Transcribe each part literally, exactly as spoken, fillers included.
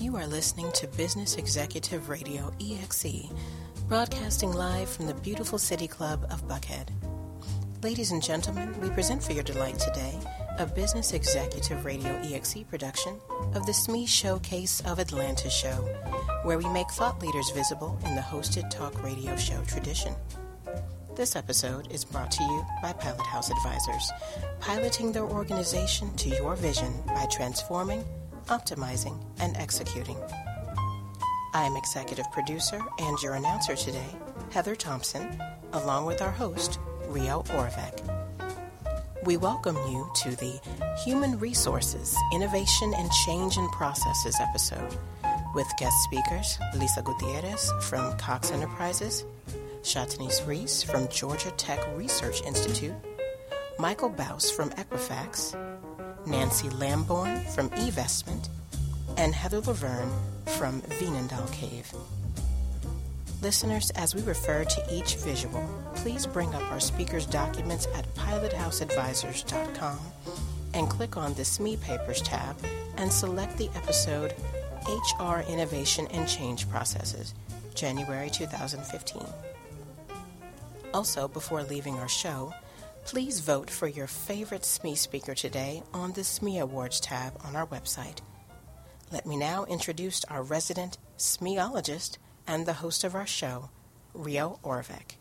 You are listening to Business Executive Radio E X E, broadcasting live from the beautiful City Club of Buckhead. Ladies and gentlemen, we present for your delight today a Business Executive Radio E X E production of the S M E Showcase of Atlanta show, where we make thought leaders visible in the hosted talk radio show tradition. This episode is brought to you by Pilot House Advisors, piloting their organization to your vision by transforming, optimizing, and executing. I am executive producer and your announcer today, Heather Thompson, along with our host, Rio Orvek. We welcome you to the Human Resources, Innovation and Change in Processes episode with guest speakers Lisa Gutierrez from Cox Enterprises, Shantanese Reese from Georgia Tech Research Institute, Michael Baus from Equifax, Nancy Lamborn from eVestment, and Heather Laverne from Veenendaal Cave. Listeners, as we refer to each visual, please bring up our speakers' documents at pilot house advisors dot com and click on the S M E Papers tab and select the episode H R Innovation and Change Processes, January two thousand fifteen. Also, before leaving our show, please vote for your favorite S M E speaker today on the S M E Awards tab on our website. Let me now introduce our resident SMEologist and the host of our show, Rio Orvek.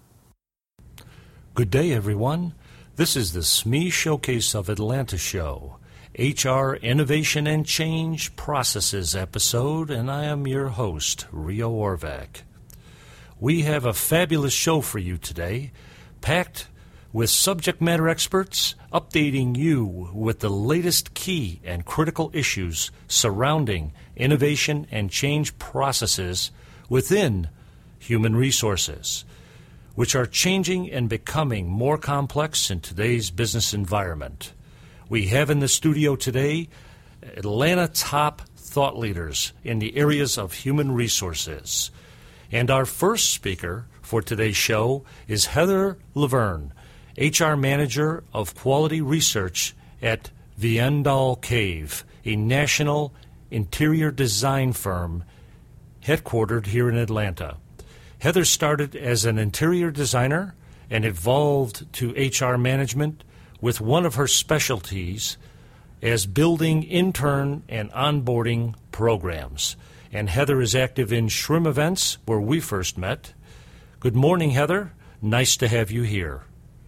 Good day, everyone. This is the S M E Showcase of Atlanta show, H R Innovation and Change Processes episode, and I am your host, Rio Orvek. We have a fabulous show for you today, packed with subject matter experts updating you with the latest key and critical issues surrounding innovation and change processes within human resources, which are changing and becoming more complex in today's business environment. We have in the studio today Atlanta top thought leaders in the areas of human resources. And our first speaker for today's show is Heather Laverne, H R Manager of Quality Research at Veenendaal Cave, a national interior design firm headquartered here in Atlanta. Heather started as an interior designer and evolved to H R management with one of her specialties as building intern and onboarding programs. And Heather is active in Shrim Events, where we first met. Good morning, Heather. Nice to have you here.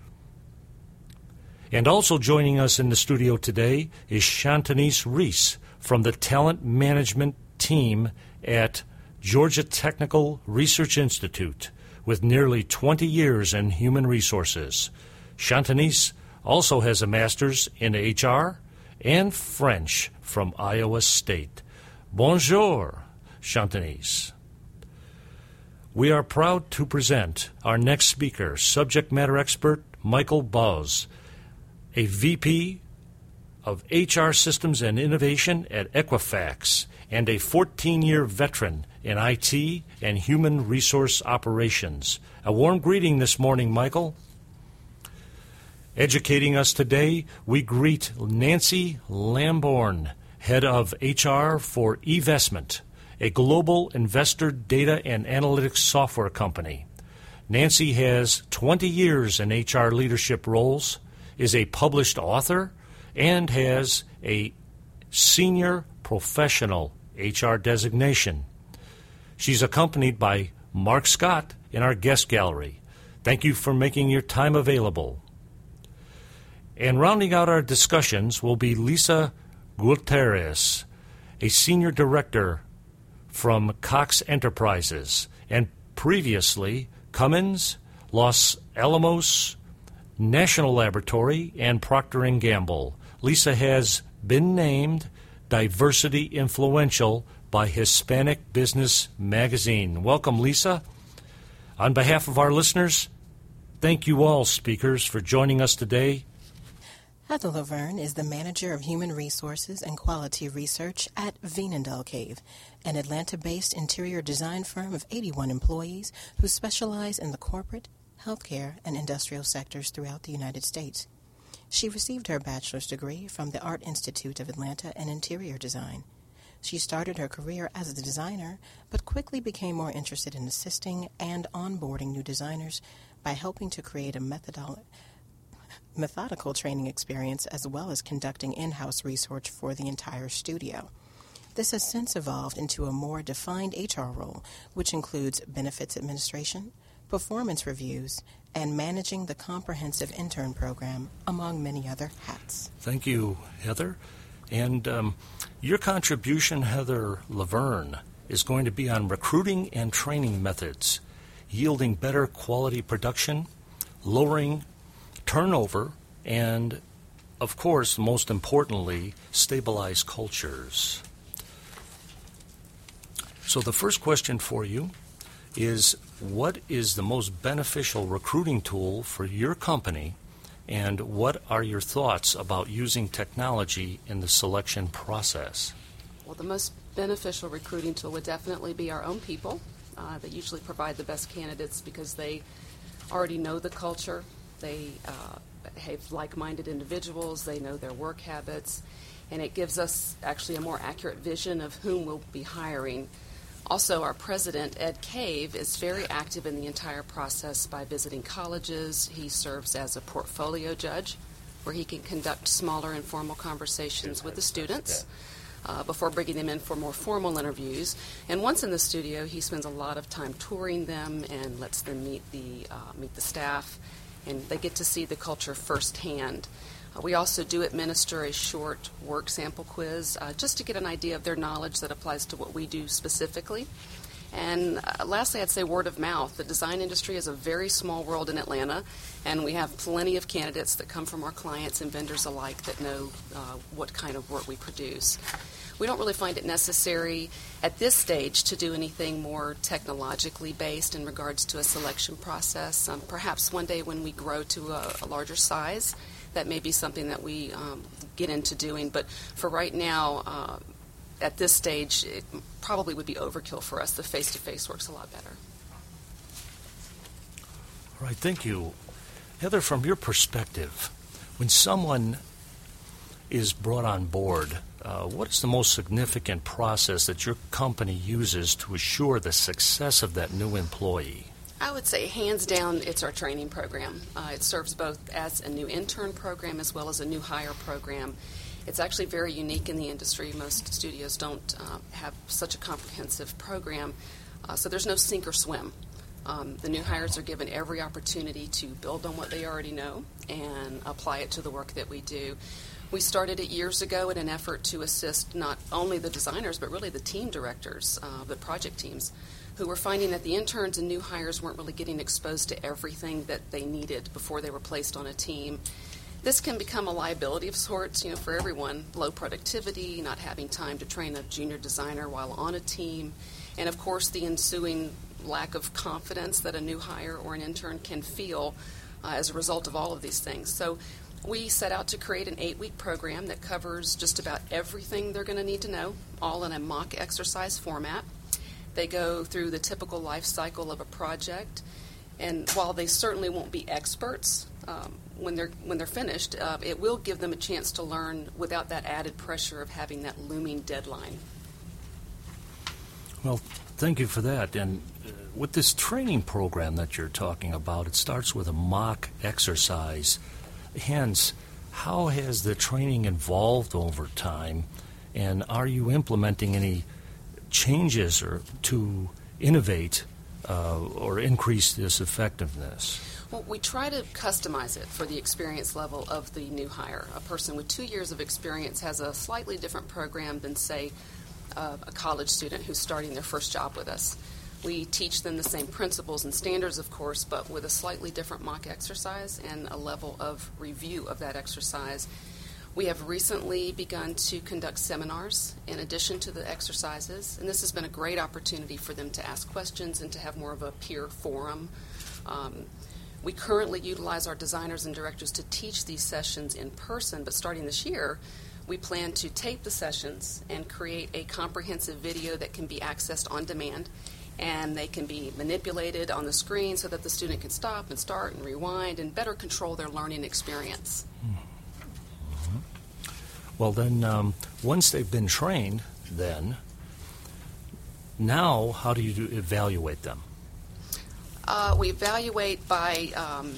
And also joining us in the studio today is Shantanese Reese from the Talent Management Team at Georgia Technical Research Institute, with nearly twenty years in human resources. Shantanese also has a master's in H R and French from Iowa State. Bonjour, Shantanese. We are proud to present our next speaker, subject matter expert Michael Baus, a V P of H R Systems and Innovation at Equifax and a fourteen-year veteran in I T and human resource operations. A warm greeting this morning, Michael. Educating us today, we greet Nancy Lamborn, Head of H R for eVestment, a global investor data and analytics software company. Nancy has twenty years in H R leadership roles, is a published author, and has a senior professional H R designation. She's accompanied by Mark Scott in our guest gallery. Thank you for making your time available. And rounding out our discussions will be Lisa Gutierrez, a senior director from Cox Enterprises, and previously Cummins, Los Alamos National Laboratory, and Procter and Gamble. Lisa has been named Diversity Influential by Hispanic Business Magazine. Welcome, Lisa. On behalf of our listeners, thank you all, speakers, for joining us today. Heather Laverne is the Manager of Human Resources and Quality Research at Veenendaal Cave, an Atlanta-based interior design firm of eighty-one employees who specialize in the corporate, healthcare, and industrial sectors throughout the United States. She received her bachelor's degree from the Art Institute of Atlanta in interior design. She started her career as a designer, but quickly became more interested in assisting and onboarding new designers by helping to create a methodolo- methodical training experience as well as conducting in-house research for the entire studio. This has since evolved into a more defined H R role, which includes benefits administration, performance reviews, and managing the comprehensive intern program, among many other hats. Thank you, Heather. And um, your contribution, Heather Laverne, is going to be on recruiting and training methods, yielding better quality production, lowering turnover, and, of course, most importantly, stabilize cultures. So the first question for you is, what is the most beneficial recruiting tool for your company, and what are your thoughts about using technology in the selection process? Well, the most beneficial recruiting tool would definitely be our own people. Uh, they usually provide the best candidates because they already know the culture. They uh, have like-minded individuals. They know their work habits. And it gives us actually a more accurate vision of whom we'll be hiring. Also, our president, Ed Cave, is very active in the entire process by visiting colleges. He serves as a portfolio judge, where he can conduct smaller informal conversations with the students uh, before bringing them in for more formal interviews. And once in the studio, he spends a lot of time touring them and lets them meet the uh, meet the staff, and they get to see the culture firsthand. Uh, we also do administer a short work sample quiz uh, just to get an idea of their knowledge that applies to what we do specifically. And uh, lastly, I'd say word of mouth. The design industry is a very small world in Atlanta, and we have plenty of candidates that come from our clients and vendors alike that know uh, what kind of work we produce. We don't really find it necessary at this stage to do anything more technologically based in regards to a selection process. Um, perhaps one day when we grow to a, a larger size, that may be something that we um, get into doing. But for right now, uh, at this stage, it probably would be overkill for us. The face-to-face works a lot better. All right, thank you. Heather, from your perspective, when someone is brought on board, uh, what is the most significant process that your company uses to assure the success of that new employee? I would say, hands down, it's our training program. Uh, it serves both as a new intern program as well as a new hire program. It's actually very unique in the industry. Most studios don't uh, have such a comprehensive program, uh, so there's no sink or swim. Um, the new hires are given every opportunity to build on what they already know and apply it to the work that we do. We started it years ago in an effort to assist not only the designers, but really the team directors, uh, the project teams, who were finding that the interns and new hires weren't really getting exposed to everything that they needed before they were placed on a team. This can become a liability of sorts, you know, for everyone. Low productivity, not having time to train a junior designer while on a team, and of course the ensuing lack of confidence that a new hire or an intern can feel uh, as a result of all of these things. So we set out to create an eight-week program that covers just about everything they're going to need to know, all in a mock exercise format. They go through the typical life cycle of a project, and while they certainly won't be experts um, when they're when they're finished, uh, it will give them a chance to learn without that added pressure of having that looming deadline. Well, thank you for that. And uh, with this training program that you're talking about, it starts with a mock exercise. Hence, how has the training evolved over time, and are you implementing any changes or to innovate uh, or increase this effectiveness? Well, we try to customize it for the experience level of the new hire. A person with two years of experience has a slightly different program than, say, uh, a college student who's starting their first job with us. We teach them the same principles and standards, of course, but with a slightly different mock exercise and a level of review of that exercise. We have recently begun to conduct seminars in addition to the exercises, and this has been a great opportunity for them to ask questions and to have more of a peer forum. Um, we currently utilize our designers and directors to teach these sessions in person, but starting this year, we plan to tape the sessions and create a comprehensive video that can be accessed on demand, and they can be manipulated on the screen so that the student can stop and start and rewind and better control their learning experience. Hmm. Well, then, um, once they've been trained, then. Now, how do you do, evaluate them? Uh, we evaluate by um,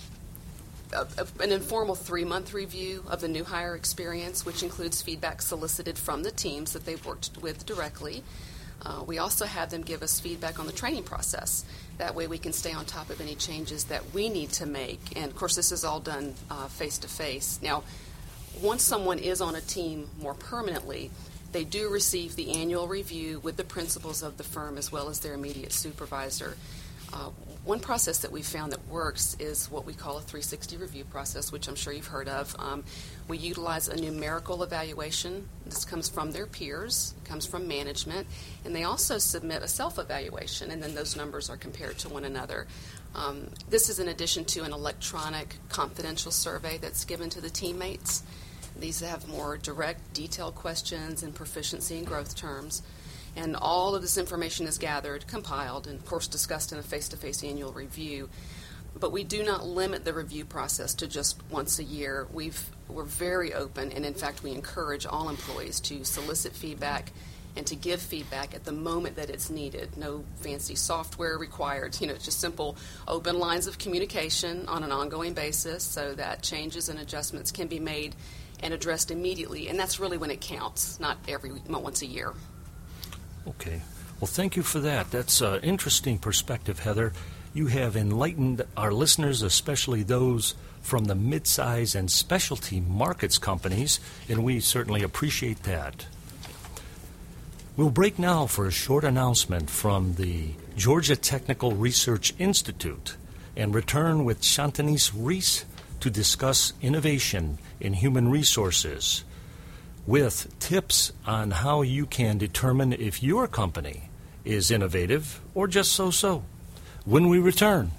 a, a, an informal three-month review of the new hire experience, which includes feedback solicited from the teams that they've worked with directly. Uh, we also have them give us feedback on the training process. That way we can stay on top of any changes that we need to make. And, of course, this is all done uh, face-to-face. Now, once someone is on a team more permanently, they do receive the annual review with the principals of the firm as well as their immediate supervisor. Uh, one process that we found that works is what we call a three sixty review process, which I'm sure you've heard of. Um, we utilize a numerical evaluation. This comes from their peers, comes from management, and they also submit a self-evaluation, and then those numbers are compared to one another. Um, this is in addition to an electronic confidential survey that's given to the teammates. These have more direct, detailed questions and proficiency and growth terms. And all of this information is gathered, compiled, and, of course, discussed in a face-to-face annual review. But we do not limit the review process to just once a year. We've, we're very open, and, in fact, we encourage all employees to solicit feedback and to give feedback at the moment that it's needed. No fancy software required. You know, it's just simple open lines of communication on an ongoing basis so that changes and adjustments can be made and addressed immediately. And that's really when it counts, not every once a year. Okay. Well, thank you for that. That's an interesting perspective, Heather. You have enlightened our listeners, especially those from the mid-size and specialty markets companies, and we certainly appreciate that. We'll break now for a short announcement from the Georgia Technical Research Institute and return with Shantanese Reese to discuss innovation in human resources, with tips on how you can determine if your company is innovative or just so-so. When we return.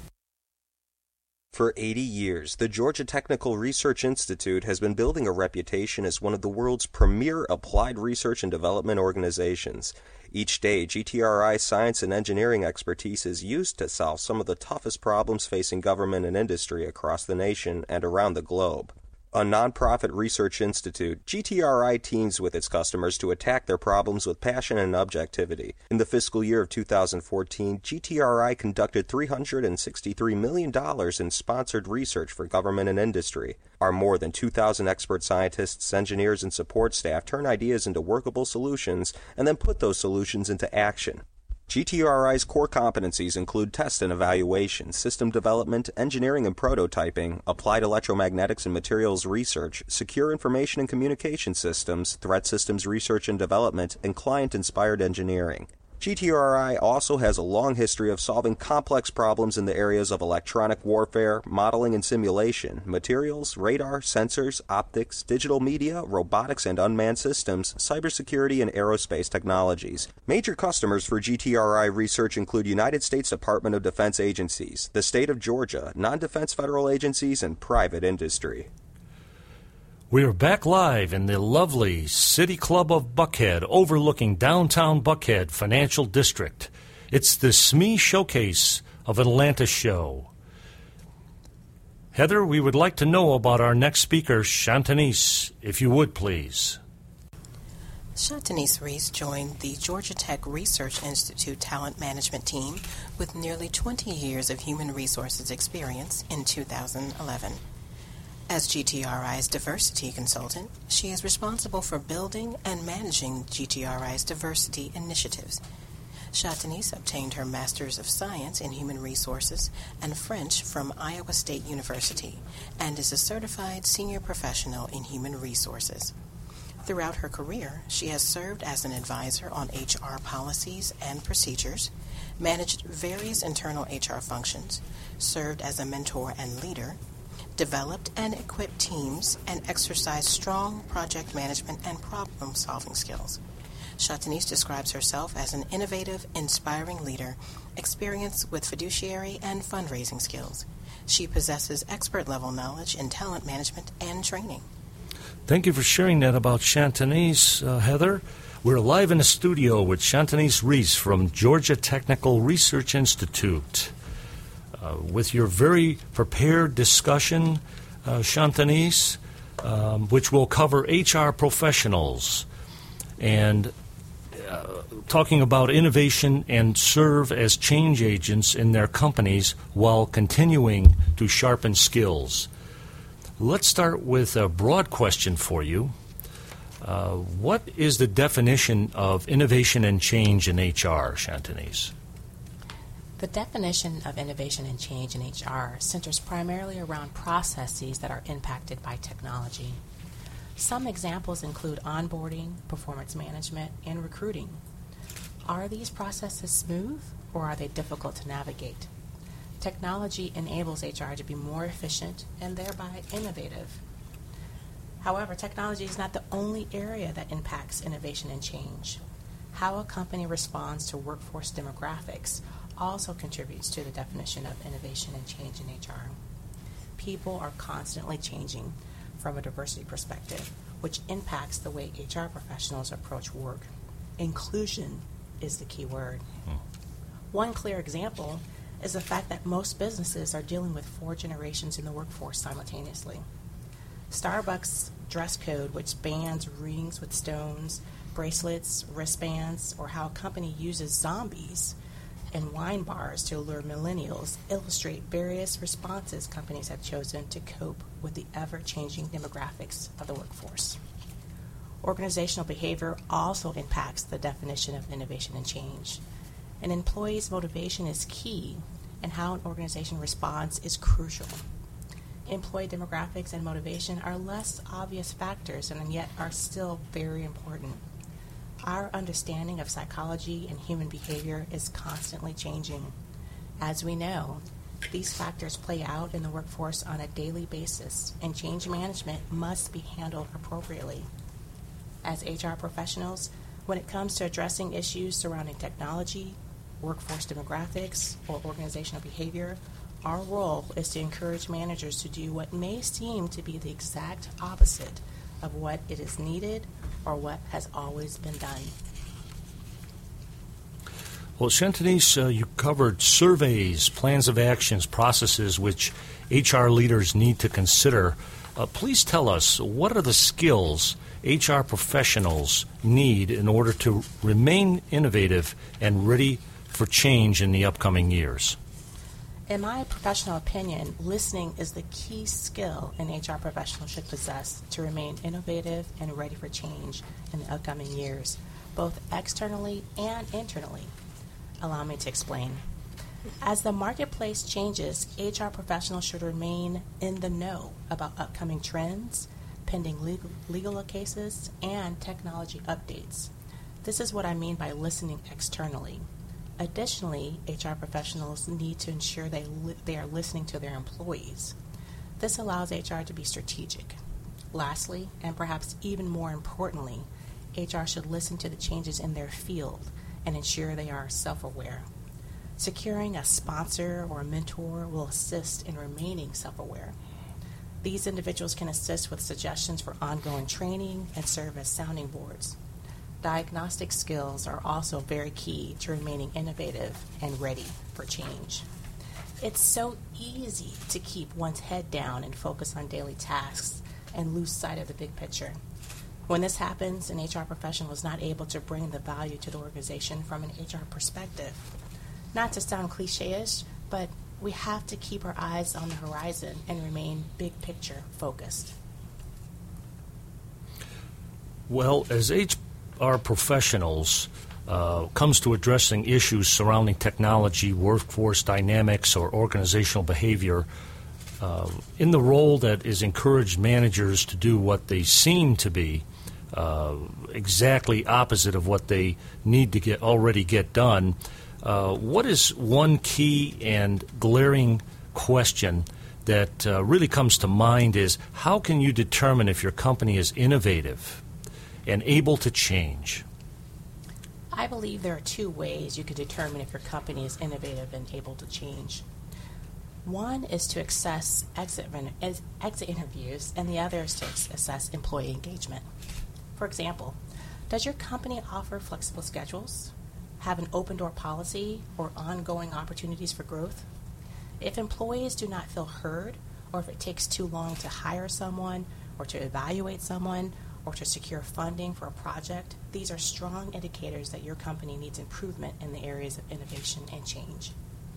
For eighty years, the Georgia Technical Research Institute has been building a reputation as one of the world's premier applied research and development organizations. Each day, G T R I's science and engineering expertise is used to solve some of the toughest problems facing government and industry across the nation and around the globe. A nonprofit research institute, G T R I teams with its customers to attack their problems with passion and objectivity. In the fiscal year of two thousand fourteen, G T R I conducted three hundred sixty-three million dollars in sponsored research for government and industry. Our more than two thousand expert scientists, engineers, and support staff turn ideas into workable solutions and then put those solutions into action. G T R I's core competencies include test and evaluation, system development, engineering and prototyping, applied electromagnetics and materials research, secure information and communication systems, threat systems research and development, and client-inspired engineering. G T R I also has a long history of solving complex problems in the areas of electronic warfare, modeling and simulation, materials, radar, sensors, optics, digital media, robotics and unmanned systems, cybersecurity, and aerospace technologies. Major customers for G T R I research include United States Department of Defense agencies, the state of Georgia, non-defense federal agencies, and private industry. We are back live in the lovely City Club of Buckhead, overlooking downtown Buckhead Financial District. It's the S M E Showcase of Atlanta show. Heather, we would like to know about our next speaker, Shantanese, if you would, please. Shantanese Reese joined the Georgia Tech Research Institute Talent Management Team with nearly twenty years of human resources experience in two thousand eleven. As G T R I's diversity consultant, she is responsible for building and managing G T R I's diversity initiatives. Shantanese obtained her Master's of Science in Human Resources and French from Iowa State University and is a certified senior professional in human resources. Throughout her career, she has served as an advisor on H R policies and procedures, managed various internal H R functions, served as a mentor and leader, developed and equipped teams, and exercised strong project management and problem-solving skills. Shantanese describes herself as an innovative, inspiring leader, experienced with fiduciary and fundraising skills. She possesses expert-level knowledge in talent management and training. Thank you for sharing that about Shantanese, uh, Heather. We're live in the studio with Shantanese Reese from Georgia Technical Research Institute. Uh, with your very prepared discussion, uh, Shantanese, um, which will cover H R professionals. and uh, talking about innovation and serve as change agents in their companies while continuing to sharpen skills. Let's start with a broad question for you. Uh, what is the definition of innovation and change in H R, Shantanese? The definition of innovation and change in H R centers primarily around processes that are impacted by technology. Some examples include onboarding, performance management, and recruiting. Are these processes smooth, or are they difficult to navigate? Technology enables H R to be more efficient and thereby innovative. However, technology is not the only area that impacts innovation and change. How a company responds to workforce demographics also contributes to the definition of innovation and change in H R. People are constantly changing from a diversity perspective, which impacts the way H R professionals approach work. Inclusion is the key word. Hmm. One clear example is the fact that most businesses are dealing with four generations in the workforce simultaneously. Starbucks dress code, which bans rings with stones, bracelets, wristbands, or how a company uses zombies in wine bars to allure millennials, illustrate various responses companies have chosen to cope with the ever-changing demographics of the workforce. Organizational behavior also impacts the definition of innovation and change. An employee's motivation is key, and how an organization responds is crucial. Employee demographics and motivation are less obvious factors and yet are still very important. Our understanding of psychology and human behavior is constantly changing. As we know, these factors play out in the workforce on a daily basis, and change management must be handled appropriately. As H R professionals, when it comes to addressing issues surrounding technology, workforce demographics, or organizational behavior, our role is to encourage managers to do what may seem to be the exact opposite of what it is needed or what has always been done. Well, Shantanese, uh, you covered surveys, plans of actions, processes which H R leaders need to consider. Uh, please tell us, what are the skills H R professionals need in order to remain innovative and ready for change in the upcoming years? In my professional opinion, listening is the key skill an H R professional should possess to remain innovative and ready for change in the upcoming years, both externally and internally. Allow me to explain. As the marketplace changes, H R professionals should remain in the know about upcoming trends, pending legal, legal cases, and technology updates. This is what I mean by listening externally. Additionally, H R professionals need to ensure they li- they are listening to their employees. This allows H R to be strategic. Lastly, and perhaps even more importantly, H R should listen to the changes in their field and ensure they are self-aware. Securing a sponsor or a mentor will assist in remaining self-aware. These individuals can assist with suggestions for ongoing training and serve as sounding boards. Diagnostic skills are also very key to remaining innovative and ready for change. It's so easy to keep one's head down and focus on daily tasks and lose sight of the big picture. When this happens, an H R professional is not able to bring the value to the organization from an H R perspective. Not to sound cliche-ish, but we have to keep our eyes on the horizon and remain big picture focused. Well, as H R professionals uh, comes to addressing issues surrounding technology, workforce dynamics, or organizational behavior, uh, in the role that is encouraged managers to do what they seem to be uh, exactly opposite of what they need to get already get done, uh, what is one key and glaring question that uh, really comes to mind is, how can you determine if your company is innovative and able to change? I believe there are two ways you can determine if your company is innovative and able to change. One is to assess exit, exit interviews, and the other is to assess employee engagement. For example, does your company offer flexible schedules, have an open door policy, or ongoing opportunities for growth? If employees do not feel heard, or if it takes too long to hire someone or to evaluate someone, or to secure funding for a project, these are strong indicators that your company needs improvement in the areas of innovation and change.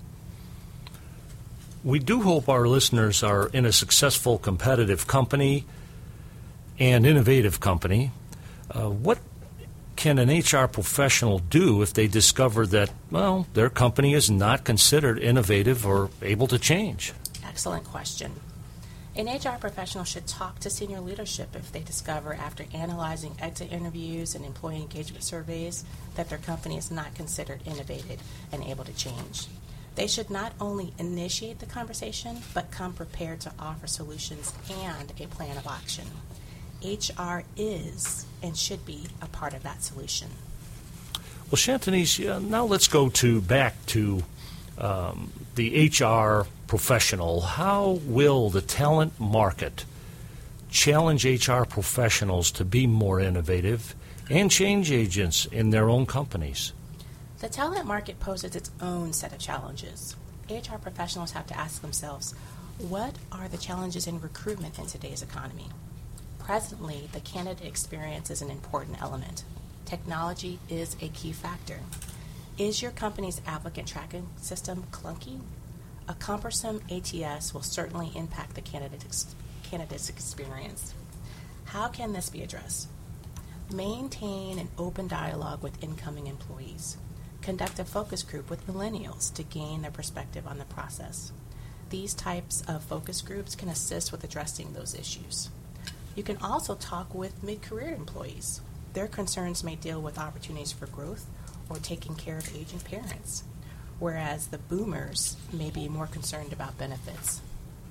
We do hope our listeners are in a successful, competitive company and innovative company. Uh, what can an H R professional do if they discover that, well, their company is not considered innovative or able to change? Excellent question. An H R professional should talk to senior leadership if they discover, after analyzing exit interviews and employee engagement surveys, that their company is not considered innovative and able to change. They should not only initiate the conversation, but come prepared to offer solutions and a plan of action. H R is and should be a part of that solution. Well, Shantanese, uh, now let's go to back to um, the H R professional. How will the talent market challenge H R professionals to be more innovative and change agents in their own companies? The talent market poses its own set of challenges. H R professionals have to ask themselves, what are the challenges in recruitment in today's economy? Presently, the candidate experience is an important element. Technology is a key factor. Is your company's applicant tracking system clunky? A cumbersome A T S will certainly impact the candidate ex- candidate's experience. How can this be addressed? Maintain an open dialogue with incoming employees. Conduct a focus group with millennials to gain their perspective on the process. These types of focus groups can assist with addressing those issues. You can also talk with mid-career employees. Their concerns may deal with opportunities for growth or taking care of aging parents, whereas the boomers may be more concerned about benefits.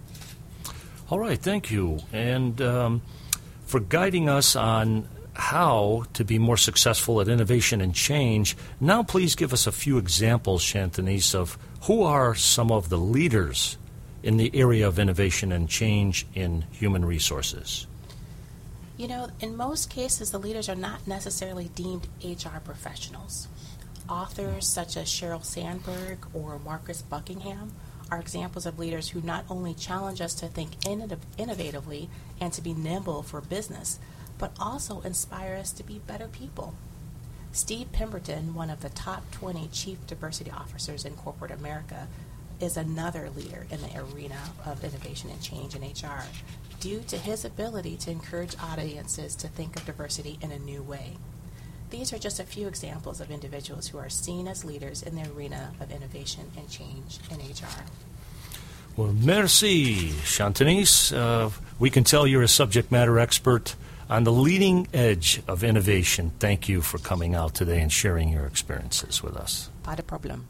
All right, thank you. And um, for guiding us on how to be more successful at innovation and change, now please give us a few examples, Shantanese, of who are some of the leaders in the area of innovation and change in human resources. You know, in most cases, the leaders are not necessarily deemed H R professionals. Authors such as Sheryl Sandberg or Marcus Buckingham are examples of leaders who not only challenge us to think innov- innovatively and to be nimble for business, but also inspire us to be better people. Steve Pemberton, one of the top twenty chief diversity officers in corporate America, is another leader in the arena of innovation and change in H R, due to his ability to encourage audiences to think of diversity in a new way. These are just a few examples of individuals who are seen as leaders in the arena of innovation and change in H R. Well, merci, Shantanese. Uh, we can tell you're a subject matter expert on the leading edge of innovation. Thank you for coming out today and sharing your experiences with us. Pas de problème.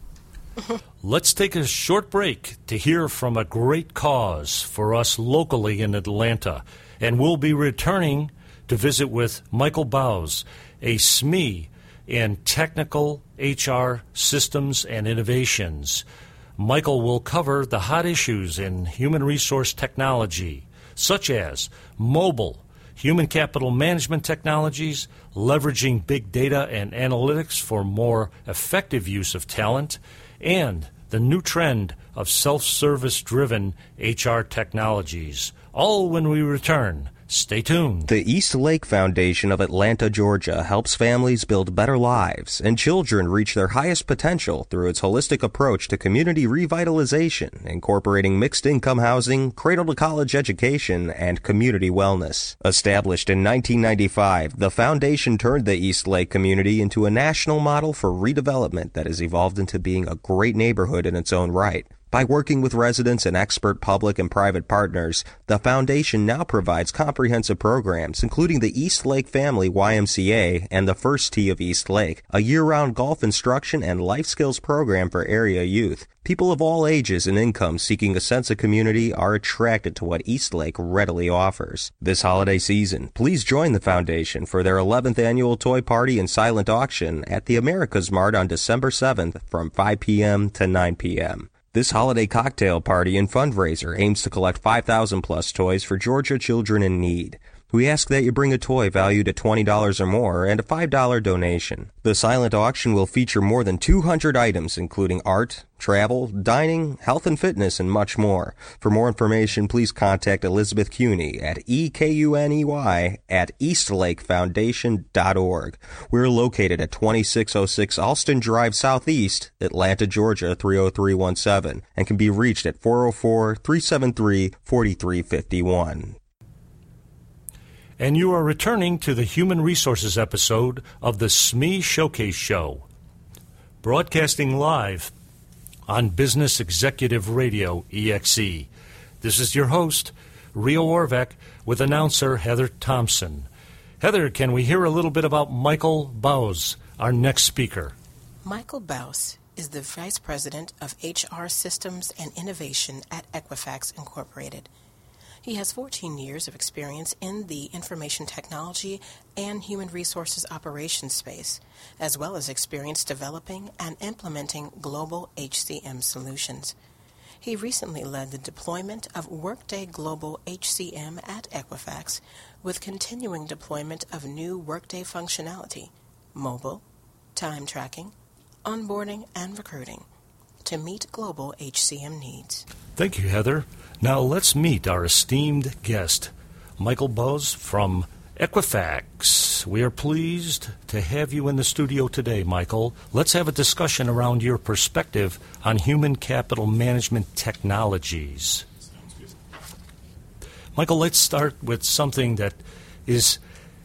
Let's take a short break to hear from a great cause for us locally in Atlanta. And we'll be returning to visit with Michael Bowes, a S M E in technical H R systems and innovations. Michael will cover the hot issues in human resource technology, such as mobile, human capital management technologies, leveraging big data and analytics for more effective use of talent, and the new trend of self-service-driven H R technologies. All when we return. Stay tuned. The East Lake Foundation of Atlanta, Georgia helps families build better lives and children reach their highest potential through its holistic approach to community revitalization, incorporating mixed-income housing, cradle-to-college education, and community wellness. Established in nineteen ninety-five, the foundation turned the East Lake community into a national model for redevelopment that has evolved into being a great neighborhood in its own right. By working with residents and expert public and private partners, the foundation now provides comprehensive programs, including the East Lake Family Y M C A and the First Tee of East Lake, a year-round golf instruction and life skills program for area youth. People of all ages and incomes seeking a sense of community are attracted to what East Lake readily offers. This holiday season, please join the foundation for their eleventh annual toy party and silent auction at the America's Mart on December seventh from five p.m. to nine p.m. This holiday cocktail party and fundraiser aims to collect five thousand plus toys for Georgia children in need. We ask that you bring a toy valued at twenty dollars or more and a five dollars donation. The silent auction will feature more than two hundred items, including art, travel, dining, health and fitness, and much more. For more information, please contact Elizabeth Cuney at E K U N E Y at eastlake foundation dot org. We're located at twenty-six oh six Alston Drive Southeast, Atlanta, Georgia three oh three one seven, and can be reached at four oh four, three seven three, four three five one. And you are returning to the Human Resources episode of the S M E Showcase Show, broadcasting live on Business Executive Radio, E X E. This is your host, Rio Orvek, with announcer Heather Thompson. Heather, can we hear a little bit about Michael Baus, our next speaker? Michael Baus is the Vice President of H R Systems and Innovation at Equifax Incorporated. He has fourteen years of experience in the information technology and human resources operations space, as well as experience developing and implementing global H C M solutions. He recently led the deployment of Workday Global H C M at Equifax, with continuing deployment of new Workday functionality, mobile, time tracking, onboarding, and recruiting, to meet global H C M needs. Thank you, Heather. Now let's meet our esteemed guest, Michael Baus from Equifax. We are pleased to have you in the studio today, Michael. Let's have a discussion around your perspective on human capital management technologies. Michael, let's start with something that is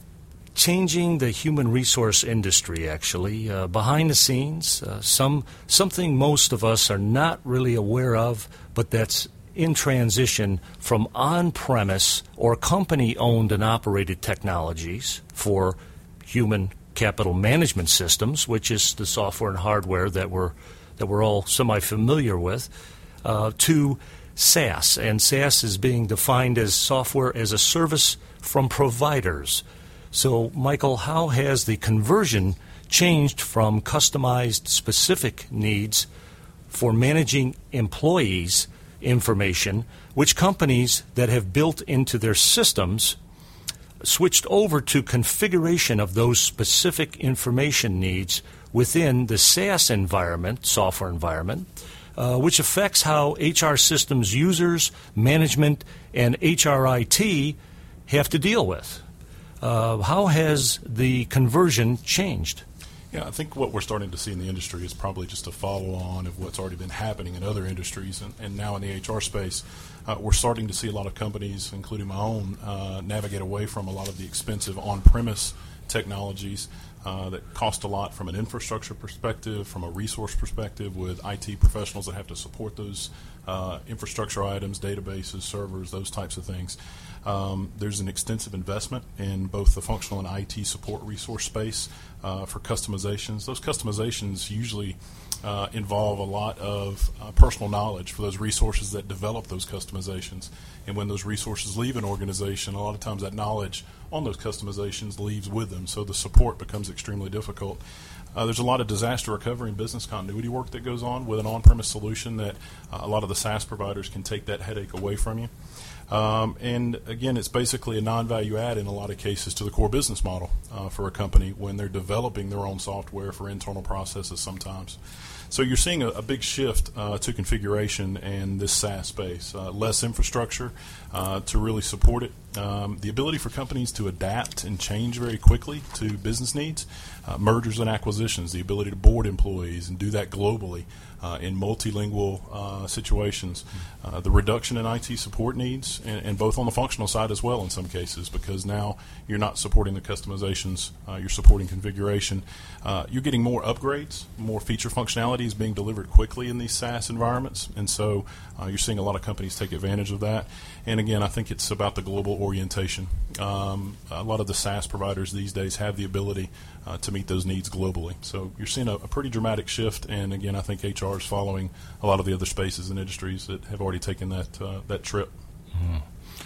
changing the human resource industry, actually, uh, behind the scenes, uh, some something most of us are not really aware of, but that's in transition from on-premise or company-owned and operated technologies for human capital management systems, which is the software and hardware that we're, that we're all semi-familiar with, uh, to SaaS. And SaaS is being defined as software as a service from providers. So, Michael, how has the conversion changed from customized specific needs for managing employees' information, which companies that have built into their systems switched over to configuration of those specific information needs within the SaaS environment, software environment, uh, which affects how H R systems users, management, and H R I T have to deal with? Uh, how has the conversion changed? Yeah, I think what we're starting to see in the industry is probably just a follow-on of what's already been happening in other industries. And, and now in the H R space, uh, we're starting to see a lot of companies, including my own, uh, navigate away from a lot of the expensive on-premise technologies uh, that cost a lot from an infrastructure perspective, from a resource perspective, with I T professionals that have to support those uh, infrastructure items, databases, servers, those types of things. Um, there's an extensive investment in both the functional and I T support resource space uh, for customizations. Those customizations usually uh, involve a lot of uh, personal knowledge for those resources that develop those customizations. And when those resources leave an organization, a lot of times that knowledge on those customizations leaves with them, so the support becomes extremely difficult. Uh, there's a lot of disaster recovery and business continuity work that goes on with an on-premise solution that uh, a lot of the SaaS providers can take that headache away from you. Um, and again, it's basically a non-value add in a lot of cases to the core business model uh, for a company when they're developing their own software for internal processes sometimes. So you're seeing a, a big shift uh, to configuration and this SaaS space. Uh, less infrastructure uh, to really support it. Um, the ability for companies to adapt and change very quickly to business needs. Uh, mergers and acquisitions, the ability to board employees and do that globally uh, in multilingual uh, situations. Uh, the reduction in I T support needs, and, and both on the functional side as well in some cases, because now you're not supporting the customizations, uh, you're supporting configuration. Uh, you're getting more upgrades, more feature functionality is being delivered quickly in these SaaS environments, and so uh, you're seeing a lot of companies take advantage of that. And again, I think it's about the global orientation. Um, a lot of the SaaS providers these days have the ability uh, to meet those needs globally. So you're seeing a, a pretty dramatic shift, and again, I think H R is following a lot of the other spaces and industries that have already taken that uh, that trip. Mm.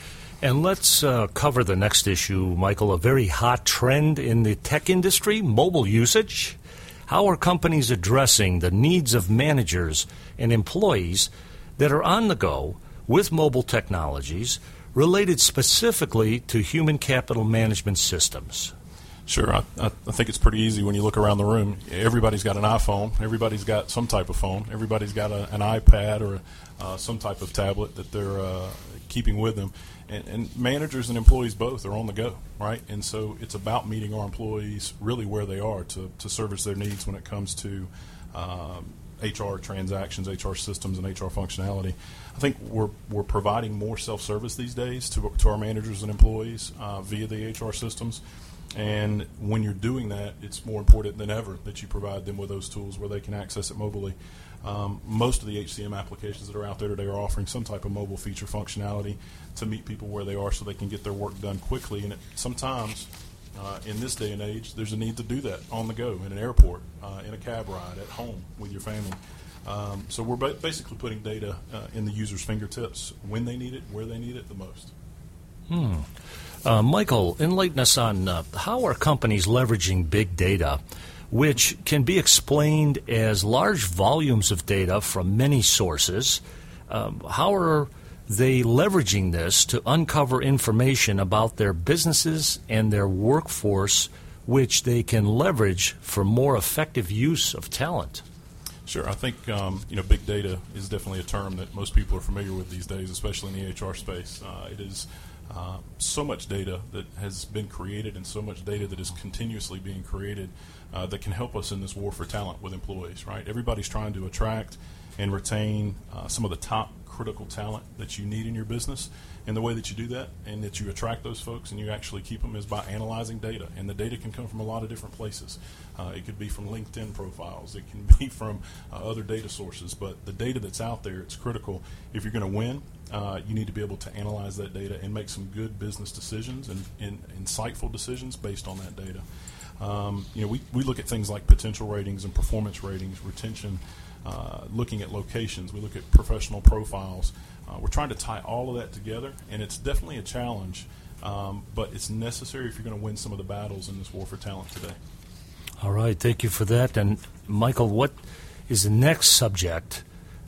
And let's uh, cover the next issue, Michael, a very hot trend in the tech industry, mobile usage. How are companies addressing the needs of managers and employees that are on the go with mobile technologies, related specifically to human capital management systems? Sure. I, I I think it's pretty easy when you look around the room. Everybody's got an iPhone. Everybody's got some type of phone. Everybody's got a, an iPad or uh, some type of tablet that they're uh, keeping with them. And, and managers and employees both are on the go, right? And so it's about meeting our employees really where they are to, to service their needs when it comes to um, H R transactions, H R systems, and H R functionality. I think we're we're providing more self-service these days to to our managers and employees uh, via the H R systems. And when you're doing that, it's more important than ever that you provide them with those tools where they can access it mobilely. Um, most of the H C M applications that are out there today are offering some type of mobile feature functionality to meet people where they are so they can get their work done quickly. And it, sometimes uh, in this day and age, there's a need to do that on the go, in an airport, uh, in a cab ride, at home with your family. Um, so we're ba- basically putting data uh, in the user's fingertips when they need it, where they need it the most. Hmm. Uh, Michael, enlighten us on uh, how are companies leveraging big data, which can be explained as large volumes of data from many sources. Um, how are they leveraging this to uncover information about their businesses and their workforce, which they can leverage for more effective use of talent? Sure. I think um, you know, big data is definitely a term that most people are familiar with these days, especially in the H R space. Uh, it is uh, so much data that has been created and so much data that is continuously being created uh, that can help us in this war for talent with employees, right? Everybody's trying to attract and retain uh, some of the top critical talent that you need in your business. And the way that you do that and that you attract those folks and you actually keep them is by analyzing data. And the data can come from a lot of different places. Uh, it could be from LinkedIn profiles. It can be from uh, other data sources. But the data that's out there, it's critical. If you're going to win, uh, you need to be able to analyze that data and make some good business decisions and, and insightful decisions based on that data. Um, you know, we, we look at things like potential ratings and performance ratings, retention, uh, looking at locations. We look at professional profiles. Uh, we're trying to tie all of that together, and it's definitely a challenge, um, but it's necessary if you're going to win some of the battles in this war for talent today. All right, thank you for that. And Michael, what is the next subject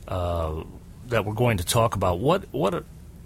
uh, that we're going to talk about? What, what,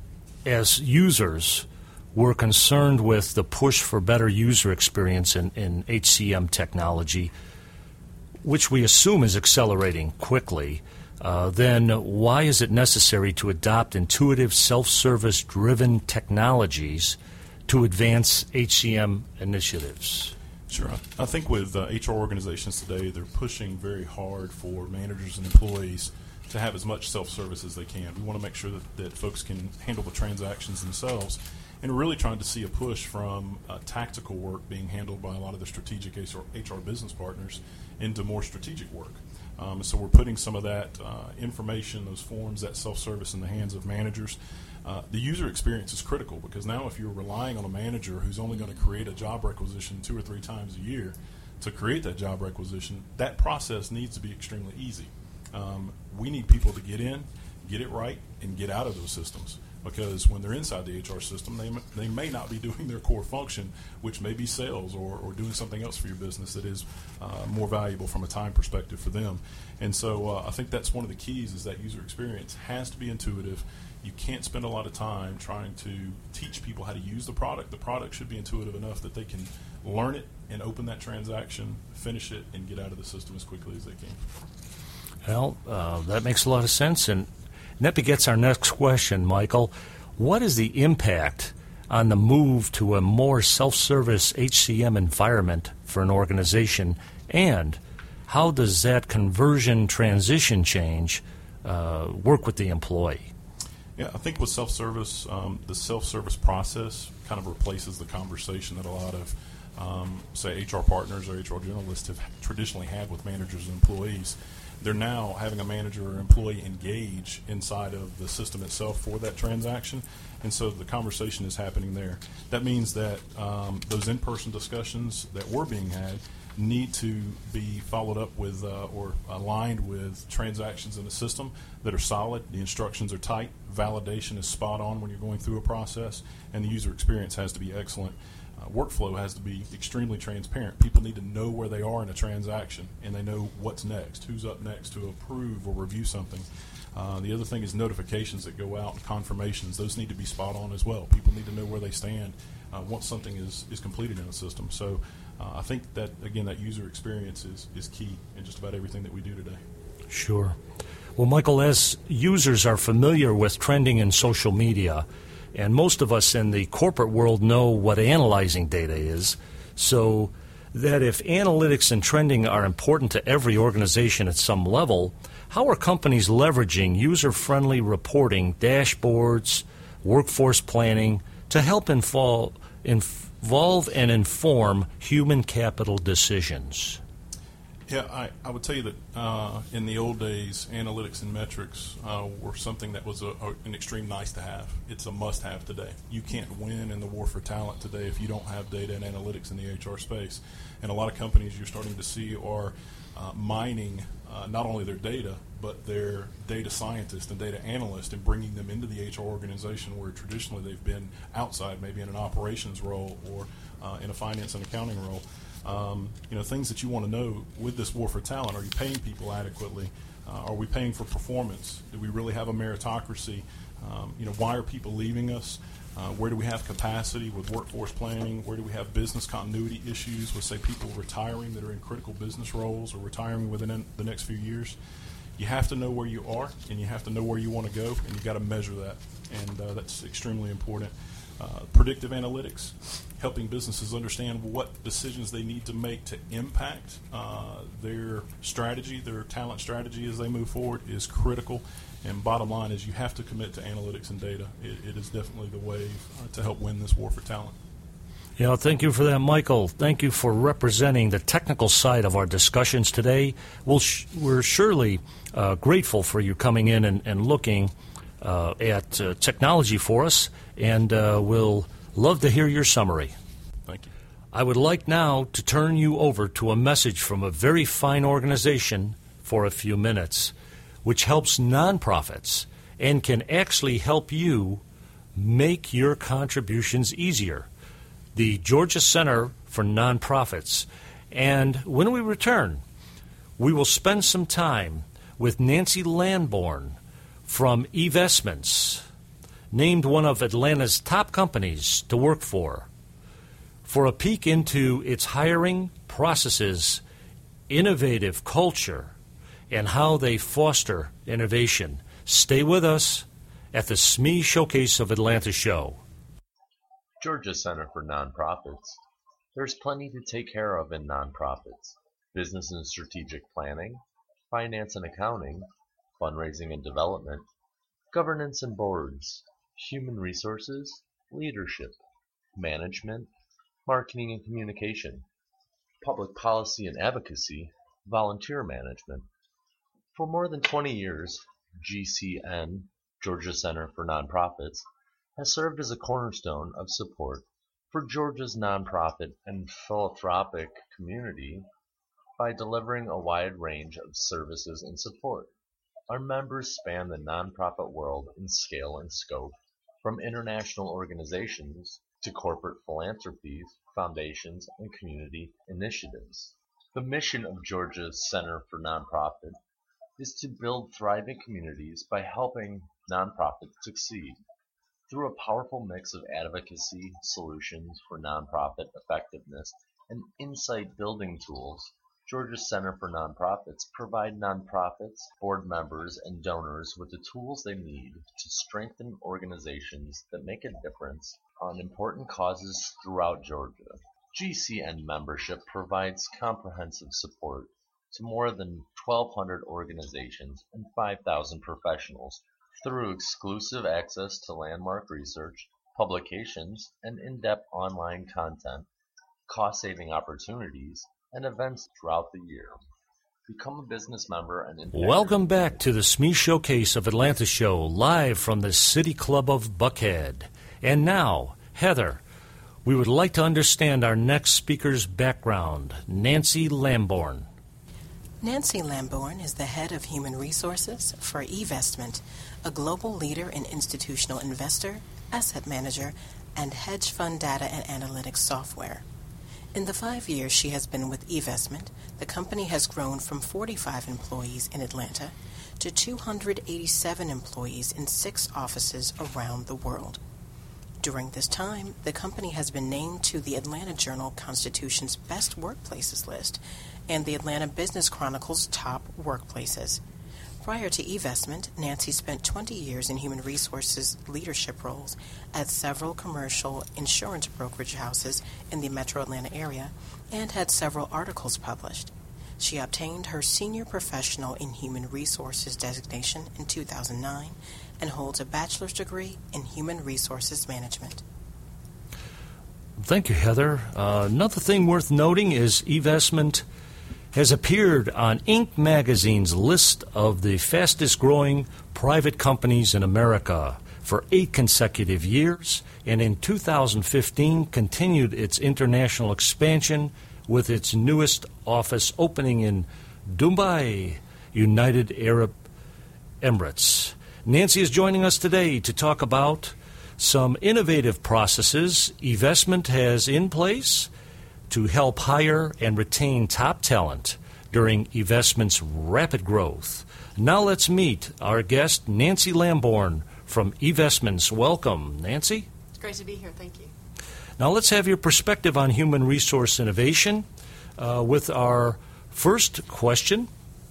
as users, we're concerned with the push for better user experience in, in H C M technology, which we assume is accelerating quickly. Uh, then why is it necessary to adopt intuitive, self-service driven technologies to advance H C M initiatives? Sure. I, I think with uh, H R organizations today, they're pushing very hard for managers and employees to have as much self-service as they can. We want to make sure that, that folks can handle the transactions themselves, and we're really trying to see a push from uh, tactical work being handled by a lot of the strategic H R, H R business partners into more strategic work. Um, so we're putting some of that uh, information, those forms, that self-service in the hands of managers. Uh, the user experience is critical because now if you're relying on a manager who's only going to create a job requisition two or three times a year to create that job requisition, that process needs to be extremely easy. Um, we need people to get in, get it right, and get out of those systems. Because when they're inside the H R system, they, m- they may not be doing their core function, which may be sales or, or doing something else for your business that is uh, more valuable from a time perspective for them. And so uh, I think that's one of the keys is that user experience has to be intuitive. You can't spend a lot of time trying to teach people how to use the product. The product should be intuitive enough that they can learn it and open that transaction, finish it, and get out of the system as quickly as they can. Well, uh, that makes a lot of sense, and that begets our next question, Michael. What is the impact on the move to a more self-service H C M environment for an organization, and how does that conversion transition change uh, work with the employee? Yeah, I think with self-service, um, the self-service process kind of replaces the conversation that a lot of, um, say, H R partners or H R generalists have traditionally had with managers and employees. They're now having a manager or employee engage inside of the system itself for that transaction, and so the conversation is happening there. That means that um, those in-person discussions that were being had need to be followed up with uh, or aligned with transactions in the system that are solid, the instructions are tight, validation is spot on when you're going through a process, and the user experience has to be excellent. Uh, workflow has to be extremely transparent. People need to know where they are in a transaction, and they know what's next, who's up next to approve or review something. Uh, the other thing is notifications that go out and confirmations. Those need to be spot on as well. People need to know where they stand uh, once something is, is completed in a system. So uh, I think that, again, that user experience is, is key in just about everything that we do today. Sure. Well, Michael, as users are familiar with trending in social media, and most of us in the corporate world know what analyzing data is, so that if analytics and trending are important to every organization at some level, how are companies leveraging user-friendly reporting, dashboards, workforce planning to help involve, involve and inform human capital decisions? Yeah, I, I would tell you that uh, in the old days, analytics and metrics uh, were something that was a, a, an extreme nice to have. It's a must-have today. You can't win in the war for talent today if you don't have data and analytics in the H R space. And a lot of companies you're starting to see are uh, mining uh, not only their data, but their data scientists and data analysts and bringing them into the H R organization where traditionally they've been outside, maybe in an operations role or uh, in a finance and accounting role. Um, you know, things that you want to know with this war for talent. Are you paying people adequately? Uh, are we paying for performance? Do we really have a meritocracy? Um, you know, why are people leaving us? Uh, where do we have capacity with workforce planning? Where do we have business continuity issues with, say, people retiring that are in critical business roles or retiring within the next few years? You have to know where you are, and you have to know where you want to go, and you've got to measure that, and uh, that's extremely important. Uh, predictive analytics, helping businesses understand what decisions they need to make to impact uh, their strategy, their talent strategy as they move forward is critical. And bottom line is you have to commit to analytics and data. It, it is definitely the way uh, to help win this war for talent. Yeah, thank you for that, Michael. Thank you for representing the technical side of our discussions today. We'll sh- we're surely uh, grateful for you coming in and, and looking uh, at uh, technology for us, and uh, we'll love to hear your summary. Thank you. I would like now to turn you over to a message from a very fine organization for a few minutes, which helps nonprofits and can actually help you make your contributions easier. The Georgia Center for Nonprofits. And when we return, we will spend some time with Nancy Lambourne from eVestments, named one of Atlanta's top companies to work for, for a peek into its hiring processes, innovative culture, and how they foster innovation. Stay with us at the S M E Showcase of Atlanta show. Georgia Center for Nonprofits. There's plenty to take care of in nonprofits. Business and strategic planning, finance and accounting, fundraising and development, governance and boards, human resources, leadership, management, marketing and communication, public policy and advocacy, volunteer management. For more than twenty years, G C N, Georgia Center for Nonprofits, has served as a cornerstone of support for Georgia's nonprofit and philanthropic community by delivering a wide range of services and support. Our members span the nonprofit world in scale and scope, from international organizations to corporate philanthropies, foundations, and community initiatives. The mission of Georgia's Center for Nonprofit is to build thriving communities by helping nonprofits succeed. Through a powerful mix of advocacy, solutions for nonprofit effectiveness, and insight-building tools, Georgia's Center for Nonprofits provide nonprofits, board members, and donors with the tools they need to strengthen organizations that make a difference on important causes throughout Georgia. G C N membership provides comprehensive support to more than twelve hundred organizations and five thousand professionals through exclusive access to landmark research, publications, and in-depth online content, cost-saving opportunities, and events throughout the year. Become a business member and impact. Welcome back to the S M E Showcase of Atlanta show, live from the City Club of Buckhead. And now, Heather, we would like to understand our next speaker's background, Nancy Lambourne. Nancy Lambourne is the head of human resources for eVestment, a global leader in institutional investor, asset manager, and hedge fund data and analytics software. In the five years she has been with eVestment, the company has grown from forty-five employees in Atlanta to two hundred eighty-seven employees in six offices around the world. During this time, the company has been named to the Atlanta Journal-Constitution's Best Workplaces list and the Atlanta Business Chronicle's Top Workplaces. Prior to eVestment, Nancy spent twenty years in human resources leadership roles at several commercial insurance brokerage houses in the metro Atlanta area and had several articles published. She obtained her Senior Professional in Human Resources designation in two thousand nine and holds a bachelor's degree in Human Resources Management. Thank you, Heather. Uh, another thing worth noting is eVestment has appeared on Inc magazine's list of the fastest-growing private companies in America for eight consecutive years, and in two thousand fifteen continued its international expansion with its newest office opening in Dubai, United Arab Emirates. Nancy is joining us today to talk about some innovative processes eVestment has in place to help hire and retain top talent during eVestment's rapid growth. Now let's meet our guest, Nancy Lamborn from eVestments. Welcome, Nancy. It's great to be here. Thank you. Now let's have your perspective on human resource innovation uh, with our first question,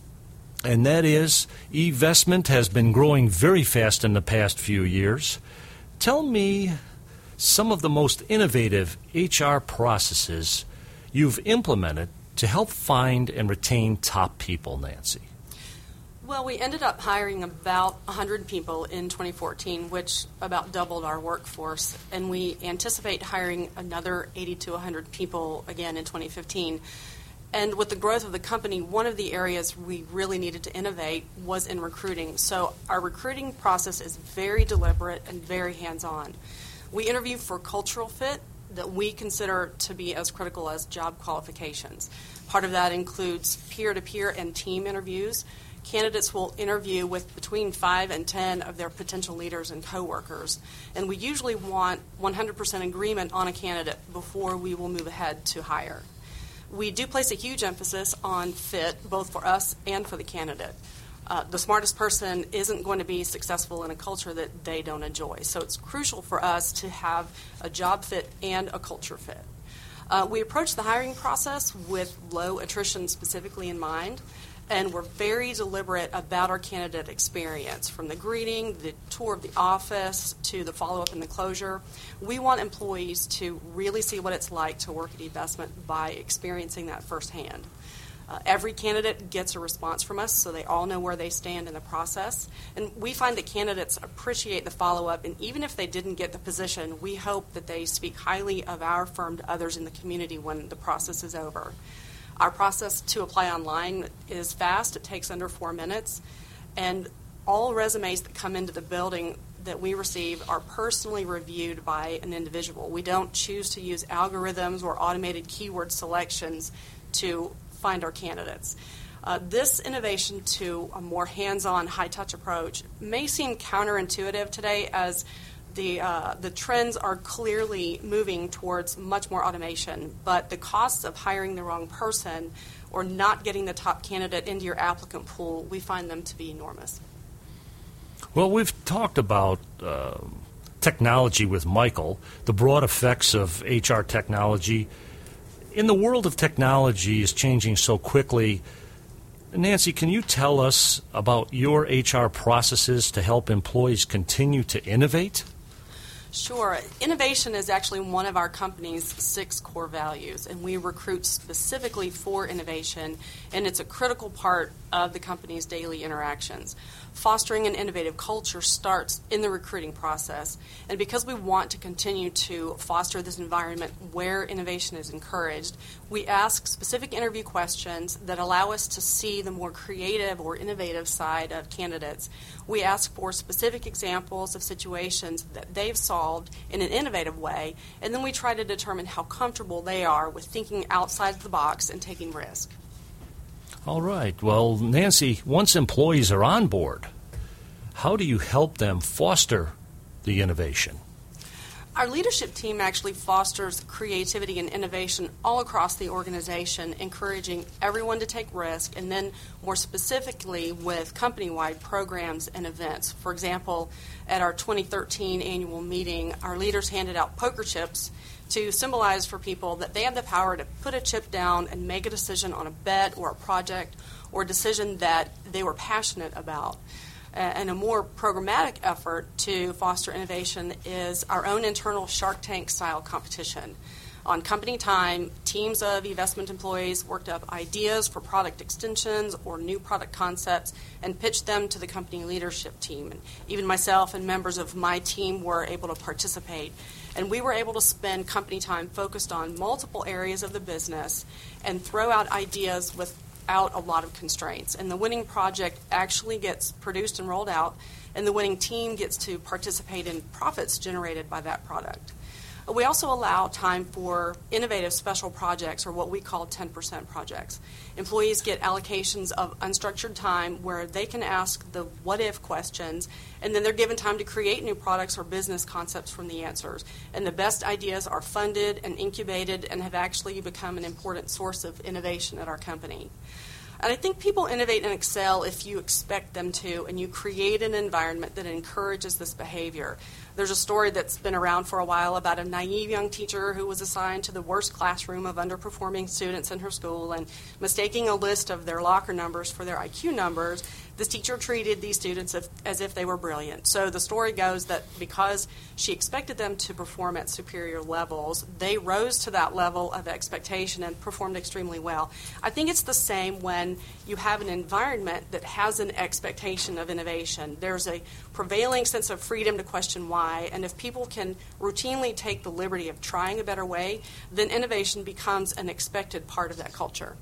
and that is, eVestment has been growing very fast in the past few years. Tell me some of the most innovative H R processes you've implemented to help find and retain top people, Nancy. Well, we ended up hiring about one hundred people in twenty fourteen, which about doubled our workforce, and we anticipate hiring another eighty to one hundred people again in twenty fifteen. And with the growth of the company, one of the areas we really needed to innovate was in recruiting. So our recruiting process is very deliberate and very hands-on. We interview for cultural fit that we consider to be as critical as job qualifications. Part of that includes peer-to-peer and team interviews. Candidates will interview with between five and ten of their potential leaders and coworkers. And we usually want one hundred percent agreement on a candidate before we will move ahead to hire. We do place a huge emphasis on fit, both for us and for the candidate. Uh, the smartest person isn't going to be successful in a culture that they don't enjoy. So it's crucial for us to have a job fit and a culture fit. Uh, we approach the hiring process with low attrition specifically in mind, and we're very deliberate about our candidate experience, from the greeting, the tour of the office, to the follow-up and the closure. We want employees to really see what it's like to work at eVestment by experiencing that firsthand. Uh, every candidate gets a response from us, so they all know where they stand in the process. And we find that candidates appreciate the follow-up, and even if they didn't get the position, we hope that they speak highly of our firm to others in the community when the process is over. Our process to apply online is fast. It takes under four minutes. And all resumes that come into the building that we receive are personally reviewed by an individual. We don't choose to use algorithms or automated keyword selections to find our candidates. Uh, this innovation to a more hands-on, high-touch approach may seem counterintuitive today, as the uh, the trends are clearly moving towards much more automation, but the costs of hiring the wrong person or not getting the top candidate into your applicant pool, we find them to be enormous. Well, we've talked about uh, technology with Michael, the broad effects of H R technology. In the world of technology is changing so quickly, Nancy, can you tell us about your H R processes to help employees continue to innovate? Sure. Innovation is actually one of our company's six core values, and we recruit specifically for innovation, and it's a critical part of the company's daily interactions. Fostering an innovative culture starts in the recruiting process, and because we want to continue to foster this environment where innovation is encouraged, we ask specific interview questions that allow us to see the more creative or innovative side of candidates. We ask for specific examples of situations that they've solved in an innovative way, and then we try to determine how comfortable they are with thinking outside the box and taking risk. All right. Well, Nancy, once employees are on board, how do you help them foster the innovation? Our leadership team actually fosters creativity and innovation all across the organization, encouraging everyone to take risk, and then more specifically with company-wide programs and events. For example, at our twenty thirteen annual meeting, our leaders handed out poker chips to symbolize for people that they have the power to put a chip down and make a decision on a bet or a project or a decision that they were passionate about. And a more programmatic effort to foster innovation is our own internal Shark Tank style competition. On company time, teams of eVestment employees worked up ideas for product extensions or new product concepts and pitched them to the company leadership team. And even myself and members of my team were able to participate. And we were able to spend company time focused on multiple areas of the business and throw out ideas with out a lot of constraints, and the winning project actually gets produced and rolled out, and the winning team gets to participate in profits generated by that product. We also allow time for innovative special projects, or what we call ten percent projects. Employees get allocations of unstructured time where they can ask the what-if questions, and then they're given time to create new products or business concepts from the answers. And the best ideas are funded and incubated and have actually become an important source of innovation at our company. And I think people innovate and excel if you expect them to, and you create an environment that encourages this behavior. There's a story that's been around for a while about a naive young teacher who was assigned to the worst classroom of underperforming students in her school, and mistaking a list of their locker numbers for their I Q numbers, this teacher treated these students as, as if they were brilliant. So the story goes that because she expected them to perform at superior levels, they rose to that level of expectation and performed extremely well. I think it's the same when you have an environment that has an expectation of innovation. There's a prevailing sense of freedom to question why, and if people can routinely take the liberty of trying a better way, then innovation becomes an expected part of that culture.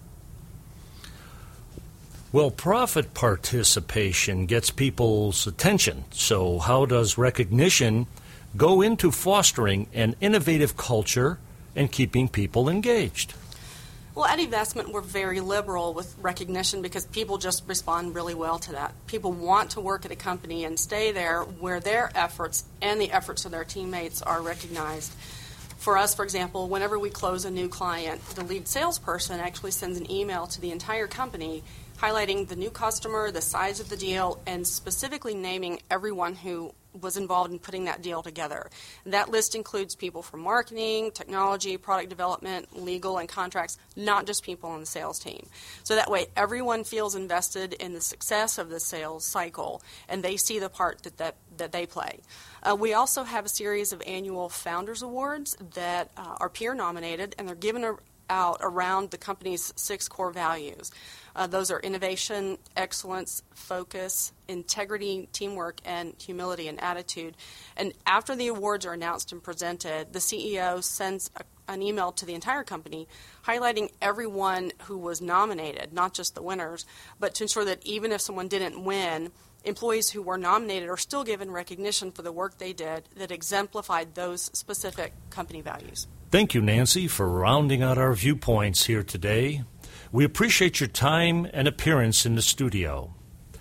Well, profit participation gets people's attention. So how does recognition go into fostering an innovative culture and keeping people engaged? Well, at eVestment, we're very liberal with recognition because people just respond really well to that. People want to work at a company and stay there where their efforts and the efforts of their teammates are recognized. For us, for example, whenever we close a new client, the lead salesperson actually sends an email to the entire company highlighting the new customer, the size of the deal, and specifically naming everyone who was involved in putting that deal together. That list includes people from marketing, technology, product development, legal, and contracts, not just people on the sales team. So that way everyone feels invested in the success of the sales cycle, and they see the part that, that, that they play. Uh, we also have a series of annual Founders Awards that uh, are peer-nominated, and they're given a, out around the company's six core values. Uh, those are innovation, excellence, focus, integrity, teamwork, and humility and attitude. And after the awards are announced and presented, the C E O sends a, an email to the entire company highlighting everyone who was nominated, not just the winners, but to ensure that even if someone didn't win, employees who were nominated are still given recognition for the work they did that exemplified those specific company values. Thank you, Nancy, for rounding out our viewpoints here today. We appreciate your time and appearance in the studio.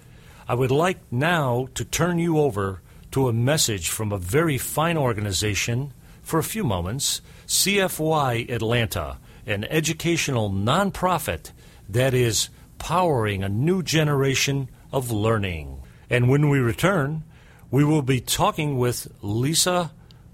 I would like now to turn you over to a message from a very fine organization for a few moments, C F Y Atlanta, an educational nonprofit that is powering a new generation of learning. And when we return, we will be talking with Lisa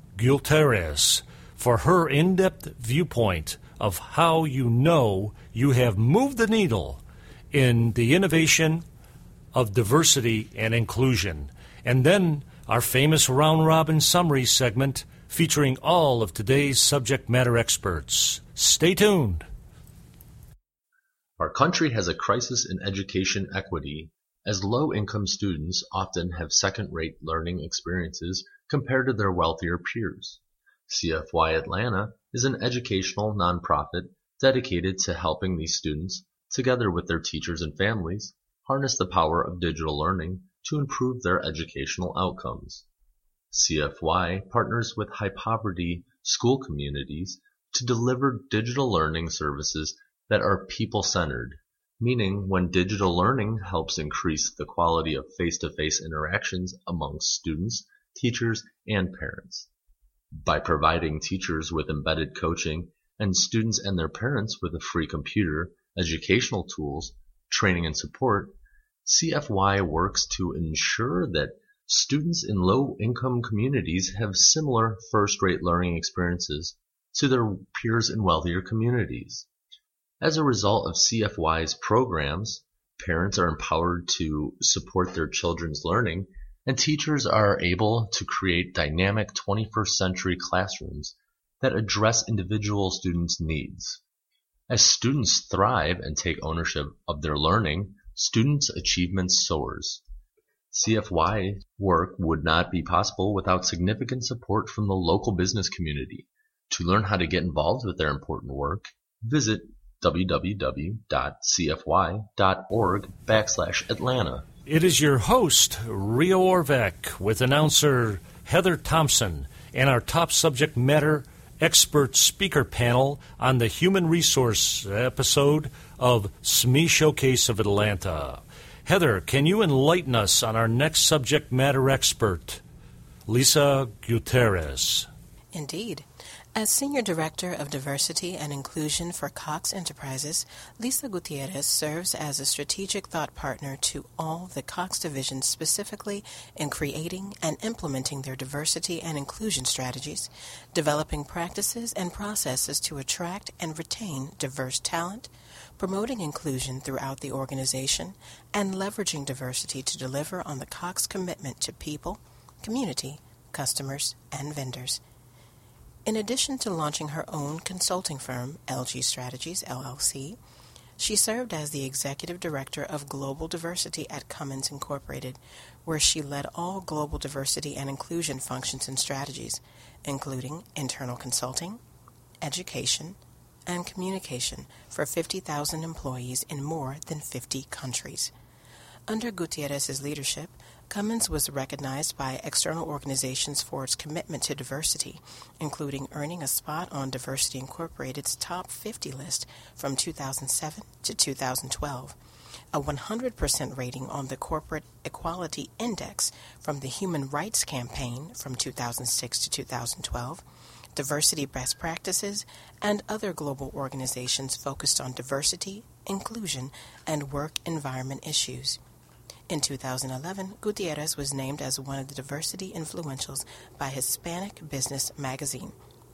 Gutierrez for her in-depth viewpoint of how you know you have moved the needle in the innovation of diversity and inclusion. And then our famous round-robin summary segment featuring all of today's subject matter experts. Stay tuned. Our country has a crisis in education equity, as low-income students often have second-rate learning experiences compared to their wealthier peers. C F Y Atlanta is an educational nonprofit dedicated to helping these students, together with their teachers and families, harness the power of digital learning to improve their educational outcomes. C F Y partners with high-poverty school communities to deliver digital learning services that are people-centered, meaning when digital learning helps increase the quality of face-to-face interactions among students, teachers, and parents. By providing teachers with embedded coaching and students and their parents with a free computer, educational tools, training and support, C F Y works to ensure that students in low-income communities have similar first-rate learning experiences to their peers in wealthier communities. As a result of C F Y's programs, parents are empowered to support their children's learning, and teachers are able to create dynamic twenty-first century classrooms that address individual students' needs. As students thrive and take ownership of their learning, students' achievement soars. C F Y work would not be possible without significant support from the local business community. To learn how to get involved with their important work, visit www.cfy.org backslash Atlanta. It is your host, Rio Orvek, with announcer Heather Thompson and our top subject matter expert speaker panel on the human resource episode of S M E Showcase of Atlanta. Heather, can you enlighten us on our next subject matter expert, Lisa Gutierrez? Indeed. As Senior Director of Diversity and Inclusion for Cox Enterprises, Lisa Gutierrez serves as a strategic thought partner to all the Cox divisions, specifically in creating and implementing their diversity and inclusion strategies, developing practices and processes to attract and retain diverse talent, promoting inclusion throughout the organization, and leveraging diversity to deliver on the Cox commitment to people, community, customers, and vendors. In addition to launching her own consulting firm, L G Strategies, L L C, she served as the Executive Director of Global Diversity at Cummins Incorporated, where she led all global diversity and inclusion functions and strategies, including internal consulting, education, and communication for fifty thousand employees in more than fifty countries. Under Gutierrez's leadership, Cummins was recognized by external organizations for its commitment to diversity, including earning a spot on Diversity Incorporated's top fifty list from two thousand seven to two thousand twelve, a one hundred percent rating on the Corporate Equality Index from the Human Rights Campaign from two thousand six to two thousand twelve, diversity best practices, and other global organizations focused on diversity, inclusion, and work environment issues. In two thousand eleven, Gutierrez was named as one of the diversity influentials by Hispanic Business Magazine.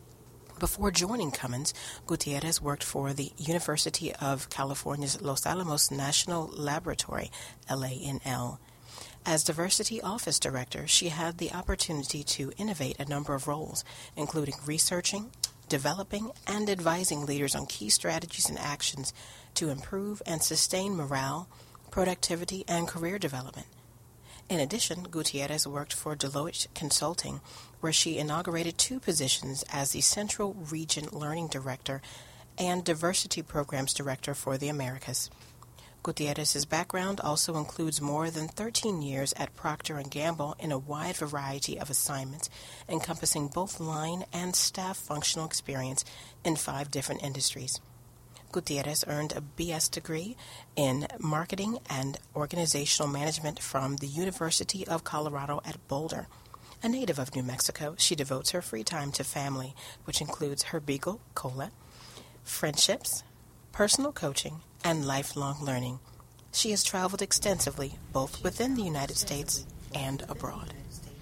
Before joining Cummins, Gutierrez worked for the University of California's Los Alamos National Laboratory, L A N L. As Diversity Office Director, she had the opportunity to innovate a number of roles, including researching, developing, and advising leaders on key strategies and actions to improve and sustain morale, productivity, and career development. In addition, Gutierrez worked for Deloitte Consulting, where she inaugurated two positions as the Central Region Learning Director and Diversity Programs Director for the Americas. Gutierrez's background also includes more than thirteen years at Procter and Gamble in a wide variety of assignments, encompassing both line and staff functional experience in five different industries. Gutierrez earned a B S degree in Marketing and Organizational Management from the University of Colorado at Boulder. A native of New Mexico, she devotes her free time to family, which includes her beagle, Cola, friendships, personal coaching, and lifelong learning. She has traveled extensively, both within the United States and abroad.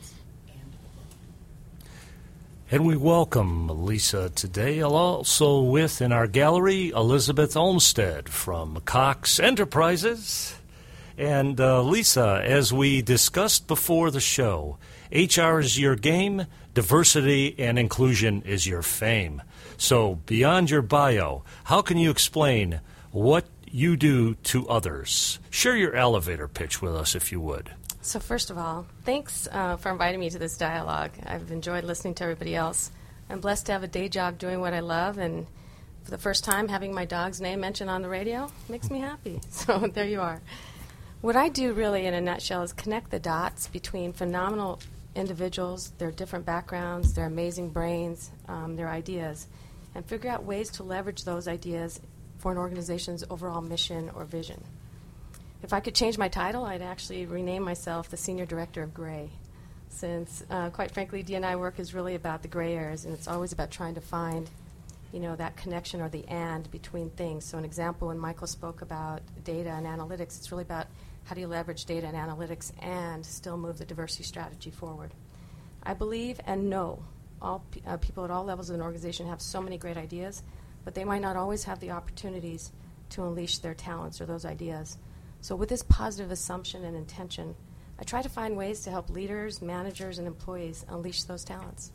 And we welcome Lisa today, also with in our gallery Elizabeth Olmsted from Cox Enterprises. And uh, Lisa, as we discussed before the show, H R is your game, diversity and inclusion is your fame. So beyond your bio, how can you explain what you do to others? Share your elevator pitch with us, if you would. So first of all, thanks uh, for inviting me to this dialogue. I've enjoyed listening to everybody else. I'm blessed to have a day job doing what I love, and for the first time having my dog's name mentioned on the radio makes me happy. So there you are. What I do really in a nutshell is connect the dots between phenomenal individuals, their different backgrounds, their amazing brains, um, their ideas, and figure out ways to leverage those ideas for an organization's overall mission or vision. If I could change my title, I'd actually rename myself the Senior Director of Gray. since, uh, quite frankly, D and I work is really about the gray areas, and it's always about trying to find, you know, that connection or the and between things. So an example, when Michael spoke about data and analytics, it's really about how do you leverage data and analytics and still move the diversity strategy forward. I believe and know all pe- uh, people at all levels of an organization have so many great ideas, but they might not always have the opportunities to unleash their talents or those ideas. So with this positive assumption and intention, I try to find ways to help leaders, managers, and employees unleash those talents.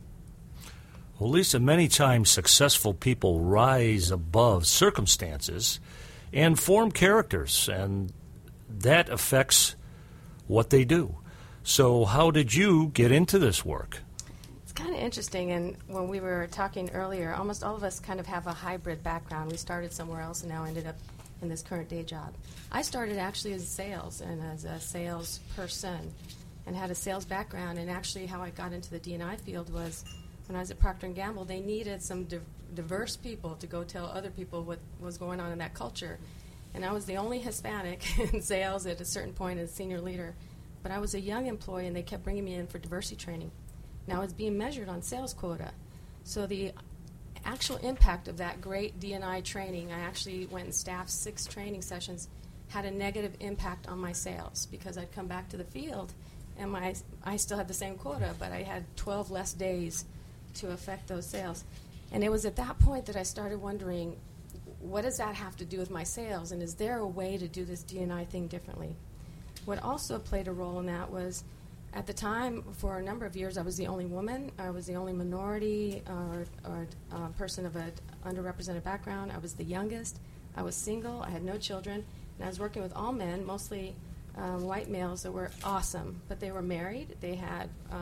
Well, Lisa, many times successful people rise above circumstances and form characters, and that affects what they do. So how did you get into this work? It's kind of interesting, and when we were talking earlier, almost all of us kind of have a hybrid background. We started somewhere else and now ended up in this current day job. I started actually as sales and as a salesperson and had a sales background, and actually how I got into the D and I field was when I was at Procter and Gamble, they needed some di- diverse people to go tell other people what was going on in that culture. And I was the only Hispanic in sales at a certain point as senior leader. But I was a young employee, and they kept bringing me in for diversity training. Now it's being measured on sales quota. So the actual impact of that great D and I training, I actually went and staffed six training sessions, had a negative impact on my sales because I'd come back to the field and my I still had the same quota, but I had twelve less days to affect those sales. And it was at that point that I started wondering, what does that have to do with my sales, and is there a way to do this D and I thing differently? What also played a role in that was, at the time, for a number of years, I was the only woman. I was the only minority or, or uh, person of an underrepresented background. I was the youngest. I was single. I had no children. And I was working with all men, mostly um, white males that were awesome. But they were married. They had uh,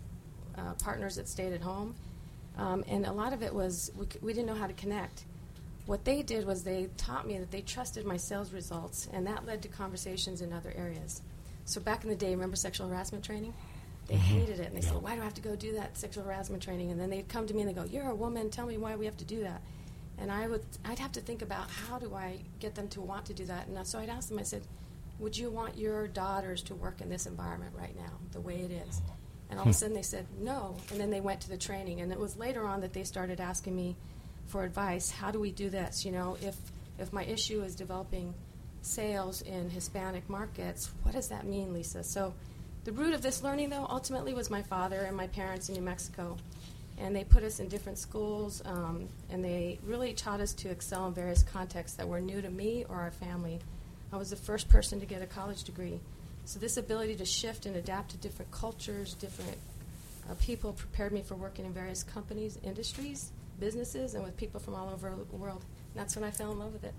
uh, partners that stayed at home. Um, and a lot of it was we, c- we didn't know how to connect. What they did was they taught me that they trusted my sales results, and that led to conversations in other areas. So back in the day, remember sexual harassment training? They Mm-hmm. hated it, and they Yeah. said, why do I have to go do that sexual harassment training? And then they'd come to me and they go, you're a woman, tell me why we have to do that. And I would, I'd have to think about how do I get them to want to do that. And so I'd ask them, I said, would you want your daughters to work in this environment right now, the way it is? And all of a sudden they said, no. And then they went to the training. And it was later on that they started asking me for advice. How do we do this? You know, if if my issue is developing sales in Hispanic markets, what does that mean, Lisa? So the root of this learning, though, ultimately was my father and my parents in New Mexico. And they put us in different schools, um, and they really taught us to excel in various contexts that were new to me or our family. I was the first person to get a college degree. So this ability to shift and adapt to different cultures, different uh, people prepared me for working in various companies, industries, businesses, and with people from all over the world. And that's when I fell in love with it.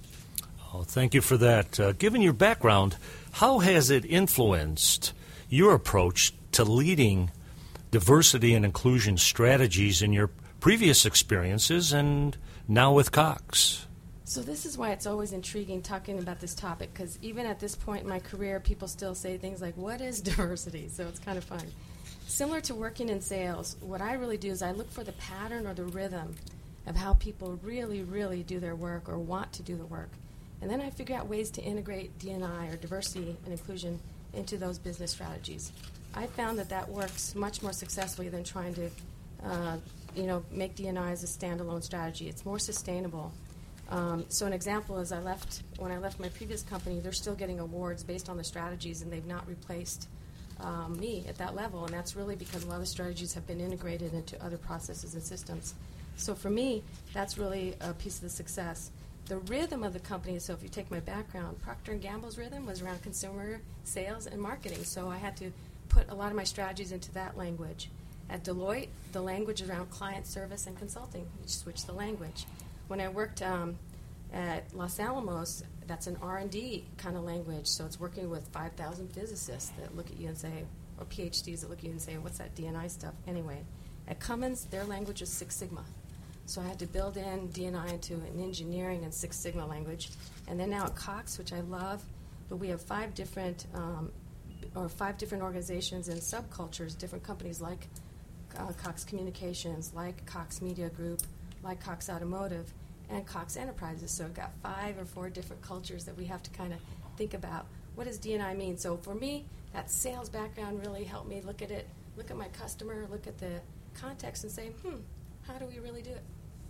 Oh, thank you for that. Uh, given your background, how has it influenced your approach to leading diversity and inclusion strategies in your previous experiences and now with Cox? So this is why it's always intriguing talking about this topic, because even at this point in my career, people still say things like, what is diversity? So it's kind of fun. Similar to working in sales, what I really do is I look for the pattern or the rhythm of how people really, really do their work or want to do the work. And then I figure out ways to integrate D and I or diversity and inclusion into those business strategies. I found that that works much more successfully than trying to uh, you know, make D and I as a standalone strategy. It's more sustainable. Um, so an example is I left, when I left my previous company, they're still getting awards based on the strategies, and they've not replaced um, me at that level. And that's really because a lot of the strategies have been integrated into other processes and systems. So for me, that's really a piece of the success. The rhythm of the company, so if you take my background, Procter and Gamble's rhythm was around consumer sales and marketing. So I had to put a lot of my strategies into that language. At Deloitte, the language is around client service and consulting. We switched the language. When I worked um, at Los Alamos, that's an R and D kind of language. So it's working with five thousand physicists that look at you and say, or P H Ds that look at you and say, what's that D and I stuff? Anyway, at Cummins, their language is Six Sigma. So I had to build in D and I into an engineering and Six Sigma language. And then now at Cox, which I love, but we have five different um, or five different organizations and subcultures, different companies like uh, Cox Communications, like Cox Media Group, like Cox Automotive, and Cox Enterprises. So I've got five or four different cultures that we have to kind of think about. What does D and I mean? So for me, that sales background really helped me look at it look at my customer, look at the context, and say, hmm, how do we really do it?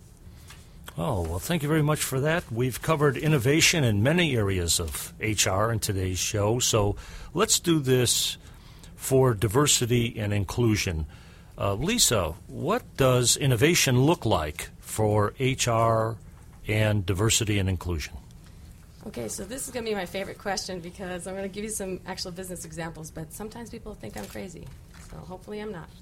Oh, well, thank you very much for that. We've covered innovation in many areas of H R in today's show, so let's do this for diversity and inclusion. Uh, Lisa, what does innovation look like for H R and diversity and inclusion? Okay, so this is going to be my favorite question because I'm going to give you some actual business examples, but sometimes people think I'm crazy, so hopefully I'm not.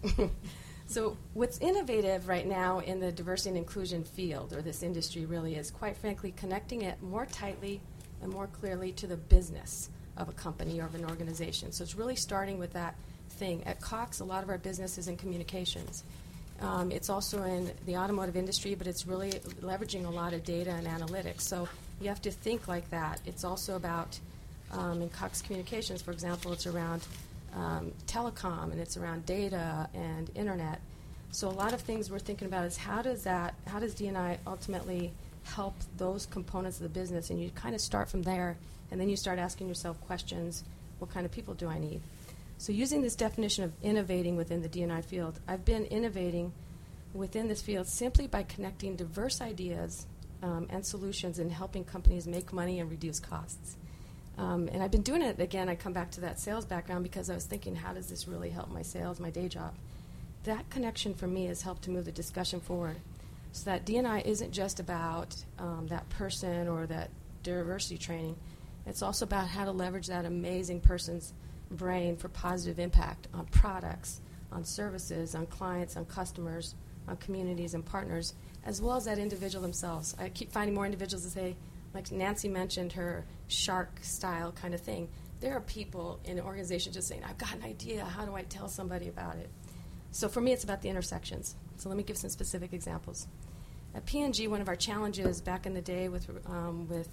So what's innovative right now in the diversity and inclusion field, or this industry really, is quite frankly connecting it more tightly and more clearly to the business of a company or of an organization. So it's really starting with that thing. At Cox, a lot of our business is in communications. Um, it's also in the automotive industry, but it's really leveraging a lot of data and analytics. So you have to think like that. It's also about, um, in Cox Communications, for example, it's around um, telecom, and it's around data and internet. So a lot of things we're thinking about is how does that, how does D and I ultimately help those components of the business? And you kind of start from there, and then you start asking yourself questions, what kind of people do I need? So using this definition of innovating within the D and I field, I've been innovating within this field simply by connecting diverse ideas um, and solutions and helping companies make money and reduce costs. Um, and I've been doing it, again, I come back to that sales background because I was thinking, how does this really help my sales, my day job? That connection for me has helped to move the discussion forward. So that D and I isn't just about um, that person or that diversity training. It's also about how to leverage that amazing person's brain for positive impact on products, on services, on clients, on customers, on communities and partners, as well as that individual themselves. I keep finding more individuals that say, like Nancy mentioned, her shark style kind of thing. There are people in an organization just saying, I've got an idea, how do I tell somebody about it? So for me, it's about the intersections. So let me give some specific examples. At P and G, one of our challenges back in the day with um, with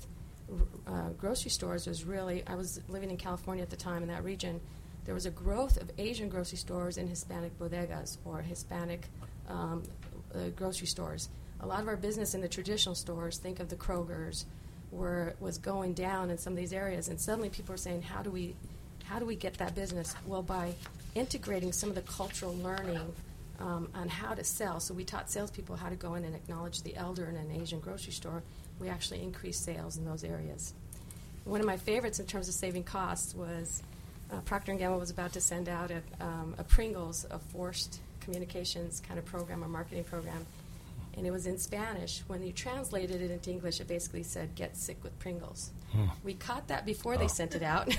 uh, grocery stores was really, I was living in California at the time in that region, there was a growth of Asian grocery stores and Hispanic bodegas or Hispanic um, uh, grocery stores. A lot of our business in the traditional stores, think of the Krogers, were was going down in some of these areas, and suddenly people are saying, how do we how do we get that business? Well, by integrating some of the cultural learning um, on how to sell. So we taught salespeople how to go in and acknowledge the elder in an Asian grocery store. We actually increased sales in those areas. One of my favorites in terms of saving costs was uh, Procter and Gamble was about to send out a, um, a Pringles, a forced communications kind of program, a marketing program, and it was in Spanish. When you translated it into English, it basically said, get sick with Pringles. Hmm. We caught that before oh. they sent it out,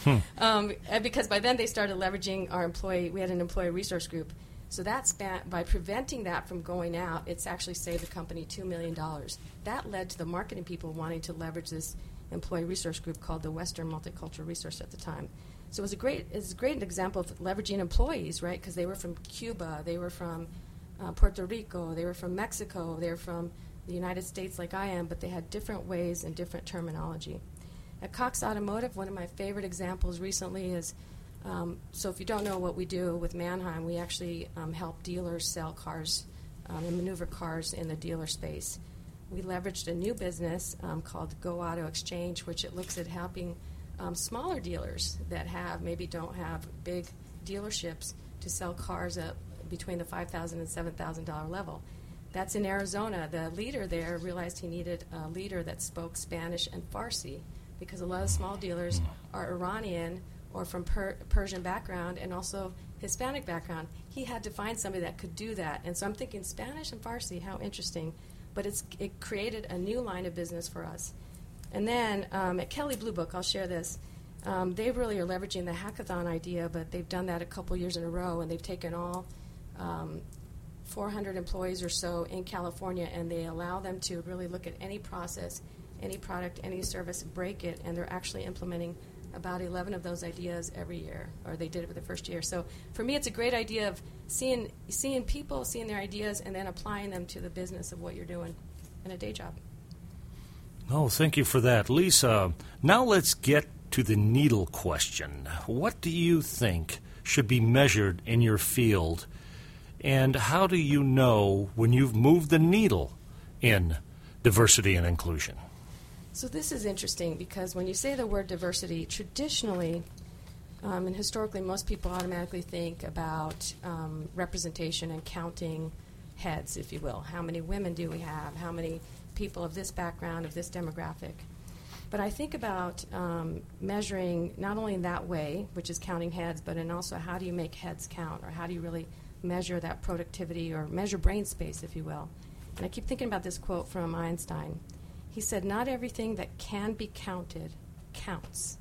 um, because by then they started leveraging our employee, we had an employee resource group. So that span, by preventing that from going out, it's actually saved the company two million dollars. That led to the marketing people wanting to leverage this employee resource group called the Western Multicultural Resource at the time. So it was a great, it was a great example of leveraging employees, right? Because they were from Cuba, they were from uh, Puerto Rico, they were from Mexico, they were from the United States like I am, but they had different ways and different terminology. At Cox Automotive, one of my favorite examples recently is, um, so if you don't know what we do with Manheim, we actually um, help dealers sell cars um, and maneuver cars in the dealer space. We leveraged a new business um, called Go Auto Exchange, which it looks at helping um, smaller dealers that have maybe don't have big dealerships to sell cars at between the five thousand dollars and seven thousand dollars level. That's in Arizona. The leader there realized he needed a leader that spoke Spanish and Farsi, because a lot of small dealers are Iranian or from per- Persian background and also Hispanic background. He had to find somebody that could do that. And so I'm thinking Spanish and Farsi, how interesting. But it's, it created a new line of business for us. And then um, at Kelley Blue Book, I'll share this. Um, they really are leveraging the hackathon idea, but they've done that a couple years in a row, and they've taken all um, four hundred employees or so in California, and they allow them to really look at any process, any product, any service, break it, and they're actually implementing about eleven of those ideas every year, or they did it for the first year. So for me, it's a great idea of seeing seeing people, seeing their ideas, and then applying them to the business of what you're doing in a day job. Oh, thank you for that. Lisa, now let's get to the needle question. What do you think should be measured in your field, and how do you know when you've moved the needle in diversity and inclusion? So this is interesting because when you say the word diversity, traditionally Um, and historically, most people automatically think about um, representation and counting heads, if you will. How many women do we have? How many people of this background, of this demographic? But I think about um, measuring not only in that way, which is counting heads, but in also how do you make heads count, or how do you really measure that productivity, or measure brain space, if you will. And I keep thinking about this quote from Einstein. He said, "Not everything that can be counted counts,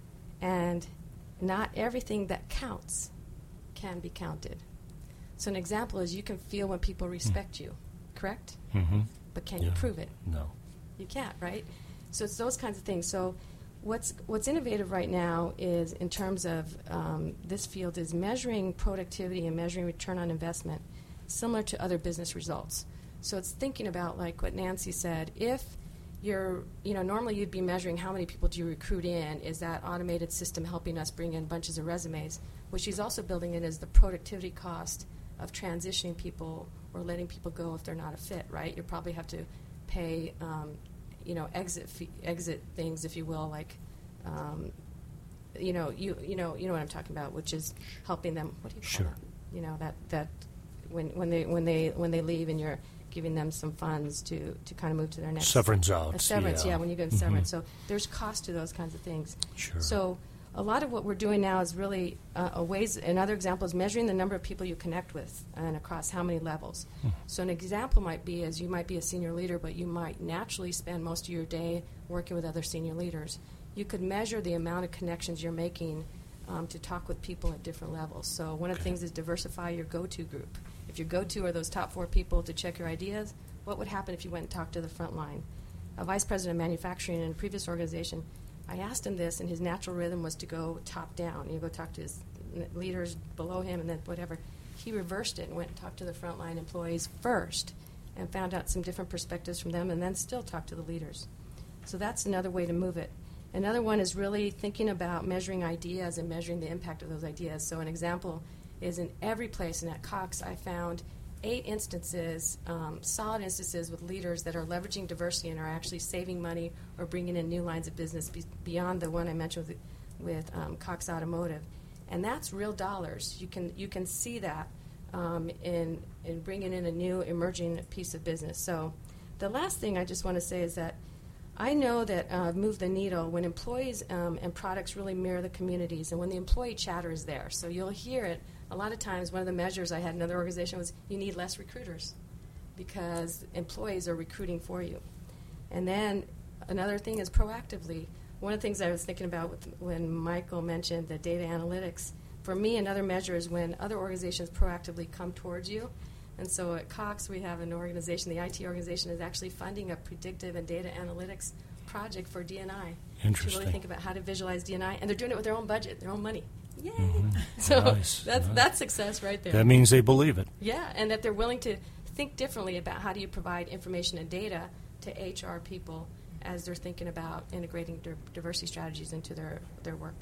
and not everything that counts can be counted." So an example is you can feel when people respect mm. you, correct? Mm-hmm. But can yeah. you prove it? No. You can't, right? So it's those kinds of things. So what's what's innovative right now is, in terms of um, this field, is measuring productivity and measuring return on investment similar to other business results. So it's thinking about, like what Nancy said, if you're, you know, normally you'd be measuring how many people do you recruit in, is that automated system helping us bring in bunches of resumes? What she's also building in is the productivity cost of transitioning people or letting people go if they're not a fit, right? You probably have to pay, um, you know, exit fee, exit things, if you will, like, um, you know, you you know, you know what I'm talking about, which is helping them. What do you call sure. it? You know, that that when when they when they when they leave and you're giving them some funds to, to kind of move to their next severance out. A severance, yeah. yeah, when you give them mm-hmm. severance. So there's cost to those kinds of things. Sure. So a lot of what we're doing now is really uh, a ways. Another example is measuring the number of people you connect with and across how many levels. Hmm. So an example might be is you might be a senior leader, but you might naturally spend most of your day working with other senior leaders. You could measure the amount of connections you're making um, to talk with people at different levels. So one of the Okay. things is diversify your go-to group. If your go-to are those top four people to check your ideas, what would happen if you went and talked to the front line? A vice president of manufacturing in a previous organization, I asked him this, and his natural rhythm was to go top down. You go talk to his n- leaders below him, and then whatever. He reversed it and went and talked to the frontline employees first and found out some different perspectives from them, and then still talked to the leaders. So that's another way to move it. Another one is really thinking about measuring ideas and measuring the impact of those ideas. So an example is in every place, and at Cox I found eight instances, um, solid instances with leaders that are leveraging diversity and are actually saving money or bringing in new lines of business be- beyond the one I mentioned with, with um, Cox Automotive. And that's real dollars. You can you can see that um, in, in bringing in a new emerging piece of business. So the last thing I just want to say is that I know that uh, move the needle when employees um, and products really mirror the communities and when the employee chatter is there. So you'll hear it. A lot of times, one of the measures I had in another organization was you need less recruiters because employees are recruiting for you. And then another thing is proactively. One of the things I was thinking about with, when Michael mentioned the data analytics, for me, another measure is when other organizations proactively come towards you. And so at Cox, we have an organization, the I T organization is actually funding a predictive and data analytics project for D and I. Interesting. To really think about how to visualize D and I. And they're doing it with their own budget, their own money. Yay! Mm-hmm. So nice. that's nice. that's success right there. That means they believe it. Yeah, and that they're willing to think differently about how do you provide information and data to H R people as they're thinking about integrating di- diversity strategies into their, their work.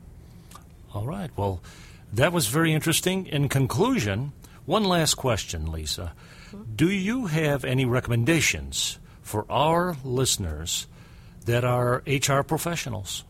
All right. Well, that was very interesting. In conclusion, one last question, Lisa. Mm-hmm. Do you have any recommendations for our listeners that are H R professionals?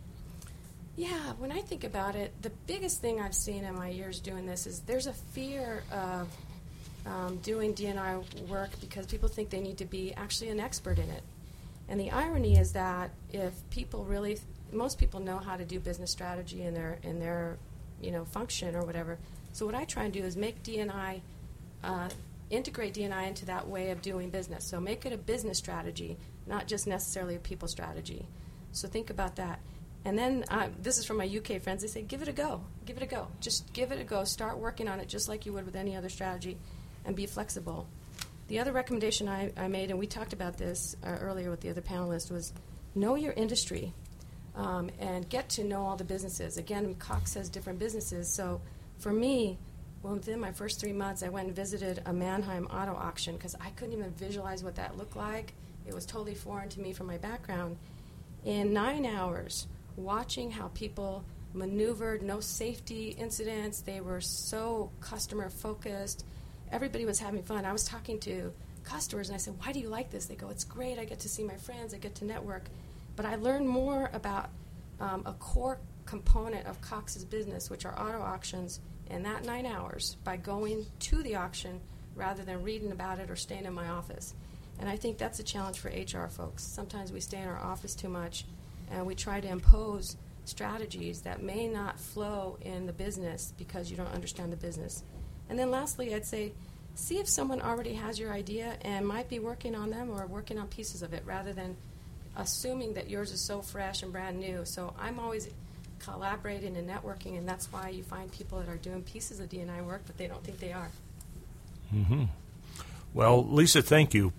Yeah, when I think about it, the biggest thing I've seen in my years doing this is there's a fear of um, doing D and I work because people think they need to be actually an expert in it. And the irony is that if people really, th- most people know how to do business strategy in their in their, you know, function or whatever. So what I try and do is make D and I, uh, integrate D and I into that way of doing business. So make it a business strategy, not just necessarily a people strategy. So think about that. And then, uh, this is from my U K friends, they say, give it a go. Give it a go. Just give it a go. Start working on it just like you would with any other strategy and be flexible. The other recommendation I, I made, and we talked about this uh, earlier with the other panelists, was know your industry um, and get to know all the businesses. Again, Cox has different businesses. So for me, well, within my first three months, I went and visited a Mannheim auto auction because I couldn't even visualize what that looked like. It was totally foreign to me from my background. In nine hours, watching how people maneuvered, no safety incidents, they were so customer focused, everybody was having fun. I was talking to customers and I said, why do you like this? They go, it's great, I get to see my friends, I get to network. But I learned more about um, a core component of Cox's business, which are auto auctions, in that nine hours by going to the auction rather than reading about it or staying in my office. And I think that's a challenge for H R folks. Sometimes we stay in our office too much, and we try to impose strategies that may not flow in the business because you don't understand the business. And then lastly, I'd say, see if someone already has your idea and might be working on them or working on pieces of it rather than assuming that yours is so fresh and brand new. So I'm always collaborating and networking, and that's why you find people that are doing pieces of D and I work, but they don't think they are. Mm-hmm. Well, Lisa, thank you.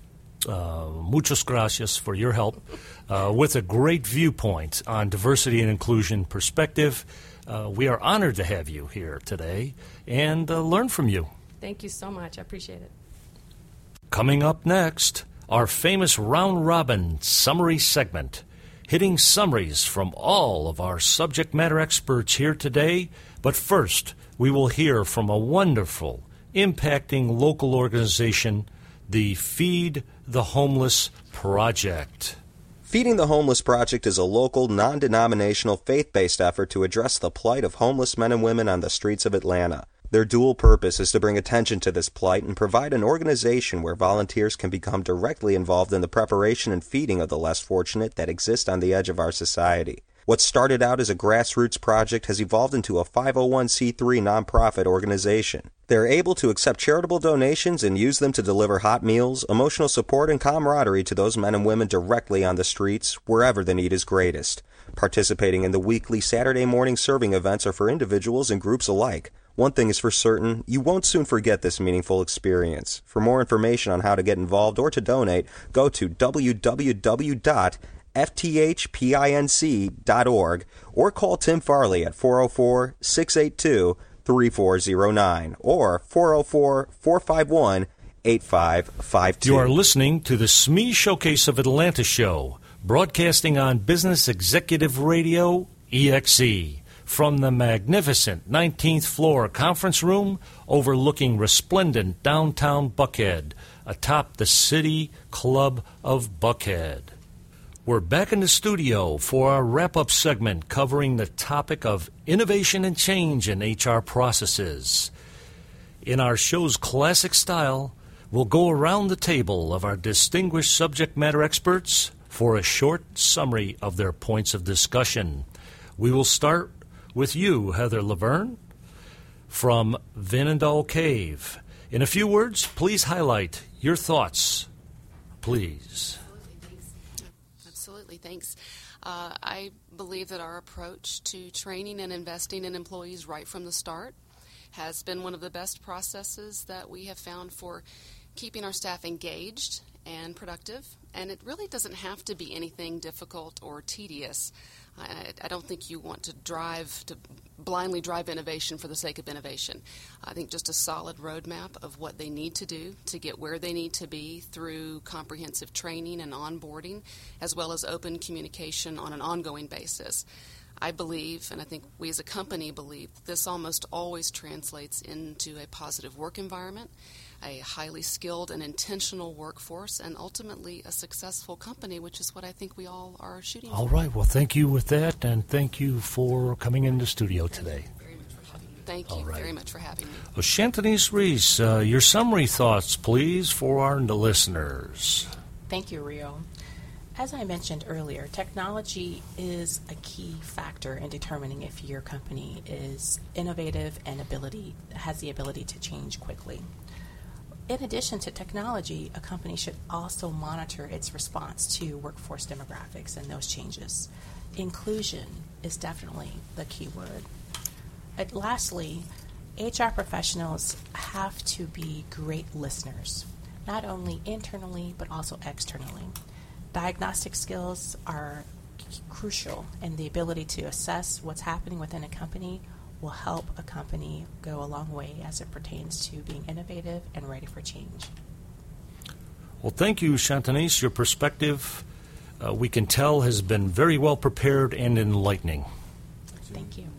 Uh, muchas gracias for your help uh, with a great viewpoint on diversity and inclusion perspective. Uh, we are honored to have you here today and uh, learn from you. Thank you so much. I appreciate it. Coming up next, our famous round-robin summary segment, hitting summaries from all of our subject matter experts here today. But first, we will hear from a wonderful, impacting local organization, the Feed the Homeless Project. Feeding the Homeless Project is a local, non-denominational, faith-based effort to address the plight of homeless men and women on the streets of Atlanta. Their dual purpose is to bring attention to this plight and provide an organization where volunteers can become directly involved in the preparation and feeding of the less fortunate that exist on the edge of our society. What started out as a grassroots project has evolved into a five oh one c three nonprofit organization. They are able to accept charitable donations and use them to deliver hot meals, emotional support, and camaraderie to those men and women directly on the streets, wherever the need is greatest. Participating in the weekly Saturday morning serving events are for individuals and groups alike. One thing is for certain, you won't soon forget this meaningful experience. For more information on how to get involved or to donate, go to w w w dot f t h pinc dot org or call Tim Farley at four oh four, six eight two, three four oh nine or four oh four, four five one, eight five five two. You are listening to the S M E Showcase of Atlanta show, broadcasting on Business Executive Radio, E X E, from the magnificent nineteenth floor conference room overlooking resplendent downtown Buckhead, atop the City Club of Buckhead. We're back in the studio for our wrap-up segment covering the topic of innovation and change in H R processes. In our show's classic style, we'll go around the table of our distinguished subject matter experts for a short summary of their points of discussion. We will start with you, Heather Laverne, from Vinandal Cave. In a few words, please highlight your thoughts, please. Absolutely, thanks. Uh, I believe that our approach to training and investing in employees right from the start has been one of the best processes that we have found for keeping our staff engaged and productive. And it really doesn't have to be anything difficult or tedious. I, I don't think you want to drive, to blindly drive innovation for the sake of innovation. I think just a solid roadmap of what they need to do to get where they need to be through comprehensive training and onboarding, as well as open communication on an ongoing basis. I believe, and I think we as a company believe, this almost always translates into a positive work environment, a highly skilled and intentional workforce, and ultimately a successful company, which is what I think we all are shooting for. All right. Well, thank you with that, and thank you for coming in the studio today. Thank you right. very much for having me. Well, Shantanese Reese, uh, your summary thoughts, please, for our listeners. Thank you, Rio. As I mentioned earlier, technology is a key factor in determining if your company is innovative and ability has the ability to change quickly. In addition to technology, a company should also monitor its response to workforce demographics and those changes. Inclusion is definitely the key word. And lastly, H R professionals have to be great listeners, not only internally but also externally. Diagnostic skills are c- crucial, and the ability to assess what's happening within a company will help a company go a long way as it pertains to being innovative and ready for change. Well, thank you, Shantanese. Your perspective, uh, we can tell, has been very well prepared and enlightening. Thank you.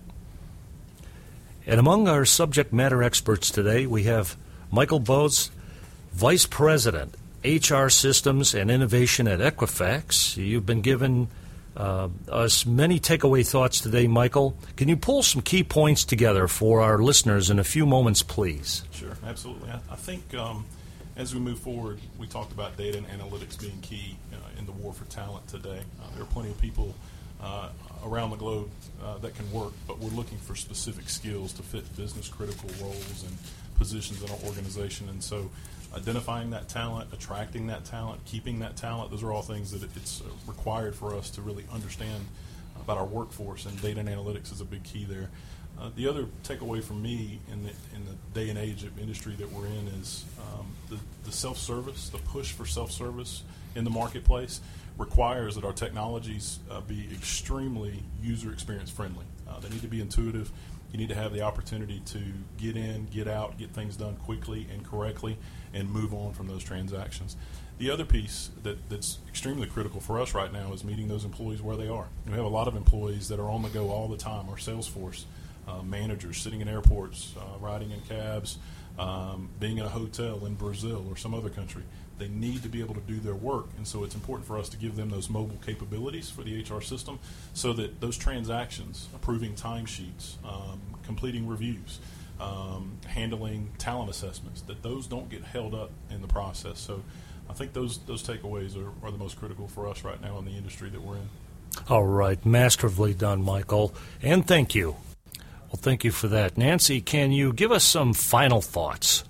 And among our subject matter experts today, we have Michael Bose, Vice President, H R Systems and Innovation at Equifax. You've been given uh, us many takeaway thoughts today, Michael. Can you pull some key points together for our listeners in a few moments, please? Sure, absolutely. I, I think um, as we move forward, we talked about data and analytics being key uh, in the war for talent today. Uh, there are plenty of people uh, around the globe uh, that can work, but we're looking for specific skills to fit business-critical roles and positions in our organization. And so identifying that talent, attracting that talent, keeping that talent, those are all things that it's uh, required for us to really understand about our workforce, and data and analytics is a big key there. Uh, the other takeaway from me in the in the day and age of industry that we're in is um, the, the self-service, the push for self-service in the marketplace requires that our technologies uh, be extremely user experience friendly. Uh, they need to be intuitive. You need to have the opportunity to get in, get out, get things done quickly and correctly, and move on from those transactions. The other piece that, that's extremely critical for us right now is meeting those employees where they are. We have a lot of employees that are on the go all the time. Our sales force, uh, managers sitting in airports, uh, riding in cabs, um, being in a hotel in Brazil or some other country. They need to be able to do their work, and so it's important for us to give them those mobile capabilities for the H R system so that those transactions, approving timesheets, um, completing reviews, um, handling talent assessments, that those don't get held up in the process. So I think those those takeaways are, are the most critical for us right now in the industry that we're in. All right. Masterfully done, Michael. And thank you. Well, thank you for that. Nancy, can you give us some final thoughts?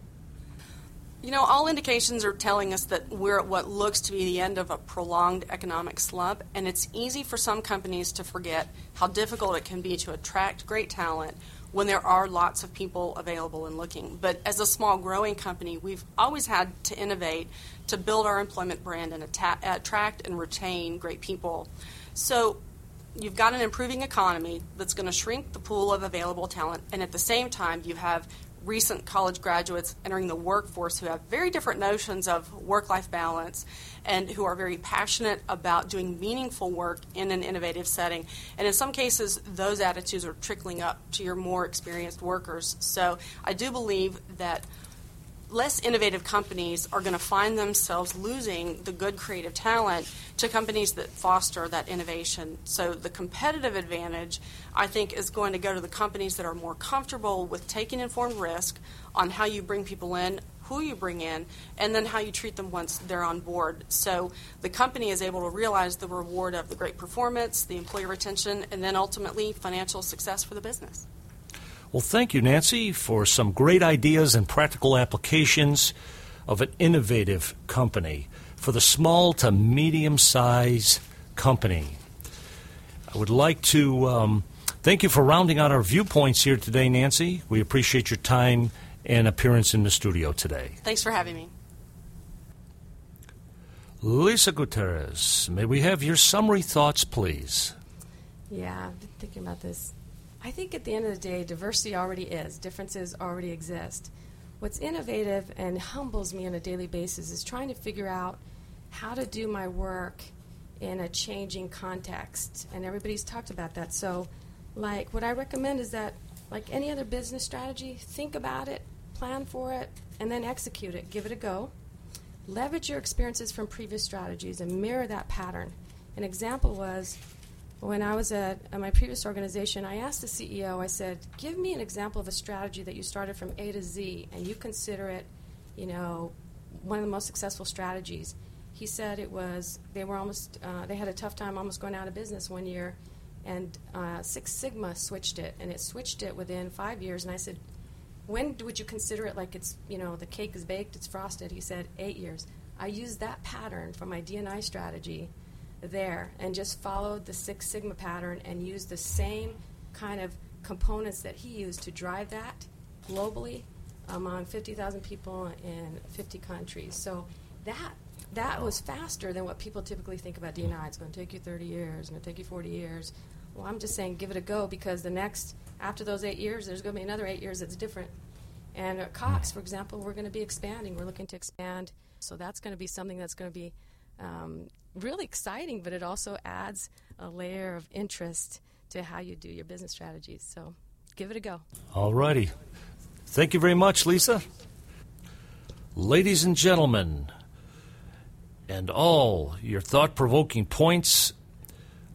You know, all indications are telling us that we're at what looks to be the end of a prolonged economic slump, and it's easy for some companies to forget how difficult it can be to attract great talent when there are lots of people available and looking. But as a small growing company, we've always had to innovate to build our employment brand and atta- attract and retain great people. So you've got an improving economy that's going to shrink the pool of available talent, and at the same time you have recent college graduates entering the workforce who have very different notions of work-life balance and who are very passionate about doing meaningful work in an innovative setting. And in some cases, those attitudes are trickling up to your more experienced workers. So I do believe that less innovative companies are going to find themselves losing the good creative talent to companies that foster that innovation. So the competitive advantage, I think, is going to go to the companies that are more comfortable with taking informed risk on how you bring people in, who you bring in, and then how you treat them once they're on board. So the company is able to realize the reward of the great performance, the employee retention, and then ultimately financial success for the business. Well, thank you, Nancy, for some great ideas and practical applications of an innovative company for the small to medium-sized company. I would like to um, thank you for rounding out our viewpoints here today, Nancy. We appreciate your time and appearance in the studio today. Thanks for having me. Lisa Gutierrez, may we have your summary thoughts, please? Yeah, I've been thinking about this. I think at the end of the day, diversity already is. Differences already exist. What's innovative and humbles me on a daily basis is trying to figure out how to do my work in a changing context. And everybody's talked about that. So, like, what I recommend is that, like any other business strategy, think about it, plan for it, and then execute it. Give it a go. Leverage your experiences from previous strategies and mirror that pattern. An example was, when I was at, at my previous organization, I asked the C E O, I said, give me an example of a strategy that you started from A to Z and you consider it, you know, one of the most successful strategies. He said it was, they were almost, uh, they had a tough time almost going out of business one year, and uh, Six Sigma switched it, and it switched it within five years. And I said, when would you consider it like it's, you know, the cake is baked, it's frosted? He said, eight years. I used that pattern from my D and I strategy there and just followed the Six Sigma pattern and used the same kind of components that he used to drive that globally among fifty thousand people in fifty countries. So that that was faster than what people typically think about D and I. It's going to take you thirty years, it's going to take you forty years. Well, I'm just saying give it a go, because the next, after those eight years, there's going to be another eight years that's different. And at Cox, for example, we're going to be expanding. We're looking to expand. So that's going to be something that's going to be um, really exciting, but it also adds a layer of interest to how you do your business strategies. So give it a go. All righty. Thank you very much, Lisa. Ladies and gentlemen, and all your thought-provoking points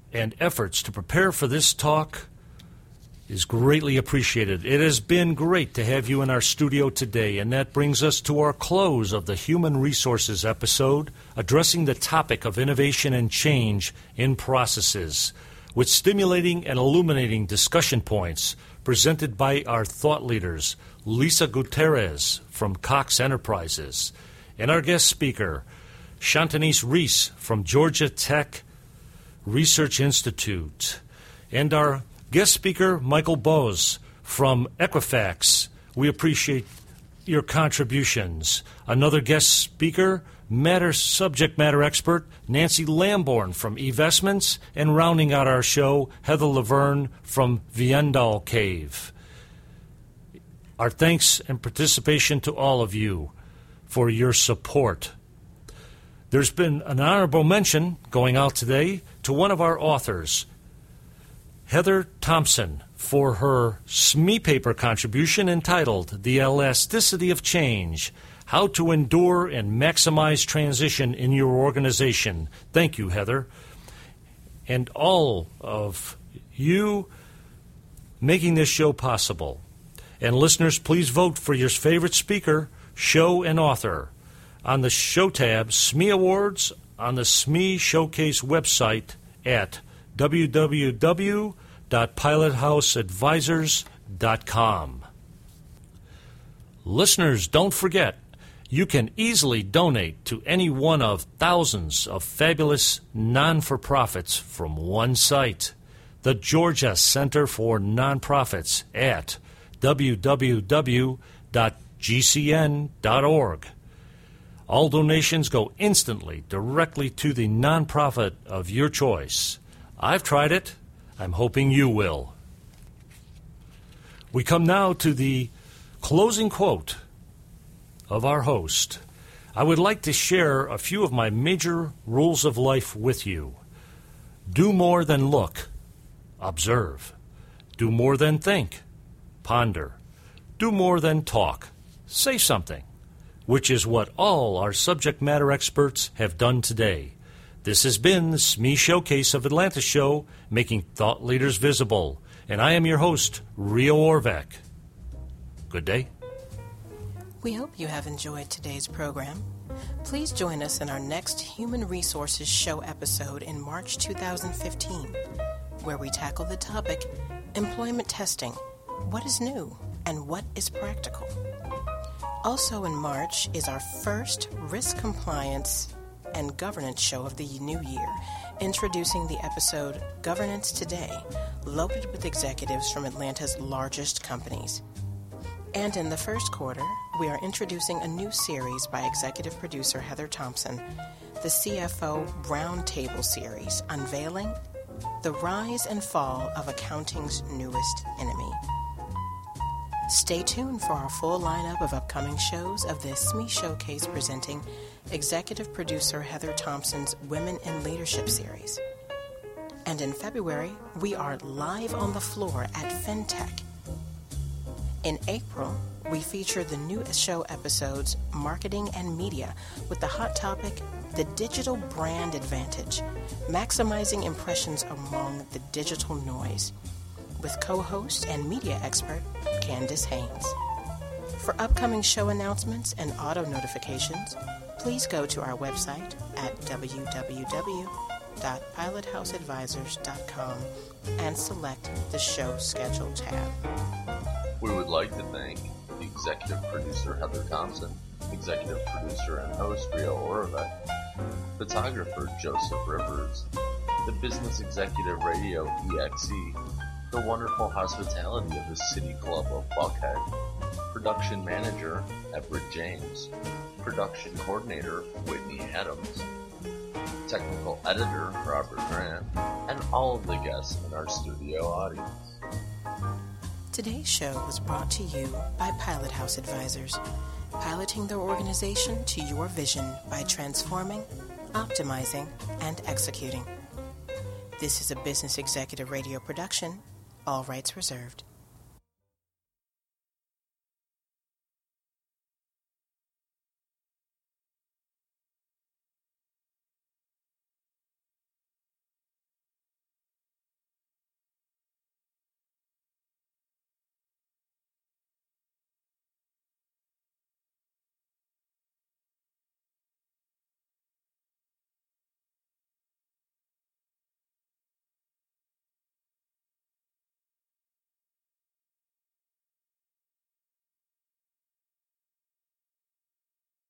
and efforts to prepare for this talk is greatly appreciated. It has been great to have you in our studio today, and that brings us to our close of the Human Resources episode, addressing the topic of innovation and change in processes, with stimulating and illuminating discussion points presented by our thought leaders, Lisa Gutierrez from Cox Enterprises, and our guest speaker, Shantanese Reese from Georgia Tech Research Institute, and our guest speaker, Michael Bose from Equifax. We appreciate your contributions. Another guest speaker, matter subject matter expert, Nancy Lamborn from eVestments, and rounding out our show, Heather Laverne from Viendal Cave. Our thanks and participation to all of you for your support. There's been an honorable mention going out today to one of our authors, Heather Thompson, for her S M E paper contribution entitled The Elasticity of Change, How to Endure and Maximize Transition in Your Organization. Thank you, Heather. And all of you making this show possible. And listeners, please vote for your favorite speaker, show, and author on the show tab, S M E Awards, on the S M E Showcase website at w w w dot pilot house advisors dot com. Listeners, don't forget, you can easily donate to any one of thousands of fabulous non-for-profits from one site, the Georgia Center for Nonprofits at w w w dot g c n dot org. All donations go instantly directly to the nonprofit of your choice. I've tried it. I'm hoping you will. We come now to the closing quote of our host. I would like to share a few of my major rules of life with you. Do more than look. Observe. Do more than think. Ponder. Do more than talk. Say something, which is what all our subject matter experts have done today. This has been the S M E Showcase of Atlanta show, making thought leaders visible. And I am your host, Rio Orvac. Good day. We hope you have enjoyed today's program. Please join us in our next Human Resources Show episode in March two thousand fifteen, where we tackle the topic, Employment Testing, What is New and What is Practical? Also in March is our first Risk Compliance and Governance show of the new year, introducing the episode Governance Today, loaded with executives from Atlanta's largest companies. And in the first quarter, we are introducing a new series by executive producer Heather Thompson, the C F O Roundtable series, unveiling the rise and fall of accounting's newest enemy. Stay tuned for our full lineup of upcoming shows of the S M E Showcase presenting executive producer Heather Thompson's Women in Leadership series. And in February, we are live on the floor at FinTech. In April, we feature the new show episodes Marketing and Media with the hot topic, The Digital Brand Advantage, maximizing impressions among the digital noise, with co-host and media expert Candace Haynes. For upcoming show announcements and auto notifications, please go to our website at w w w dot pilot house advisors dot com and select the Show Schedule tab. We would like to thank the executive producer Heather Thompson, executive producer and host Rio Oravec, photographer Joseph Rivers, the business executive radio E X E, the wonderful hospitality of the City Club of Buckhead, production manager Everett James, production coordinator Whitney Adams, technical editor Robert Grant, and all of the guests in our studio audience. Today's show was brought to you by Pilot House Advisors, piloting their organization to your vision by transforming, optimizing, and executing. This is a Business Executive Radio production, all rights reserved.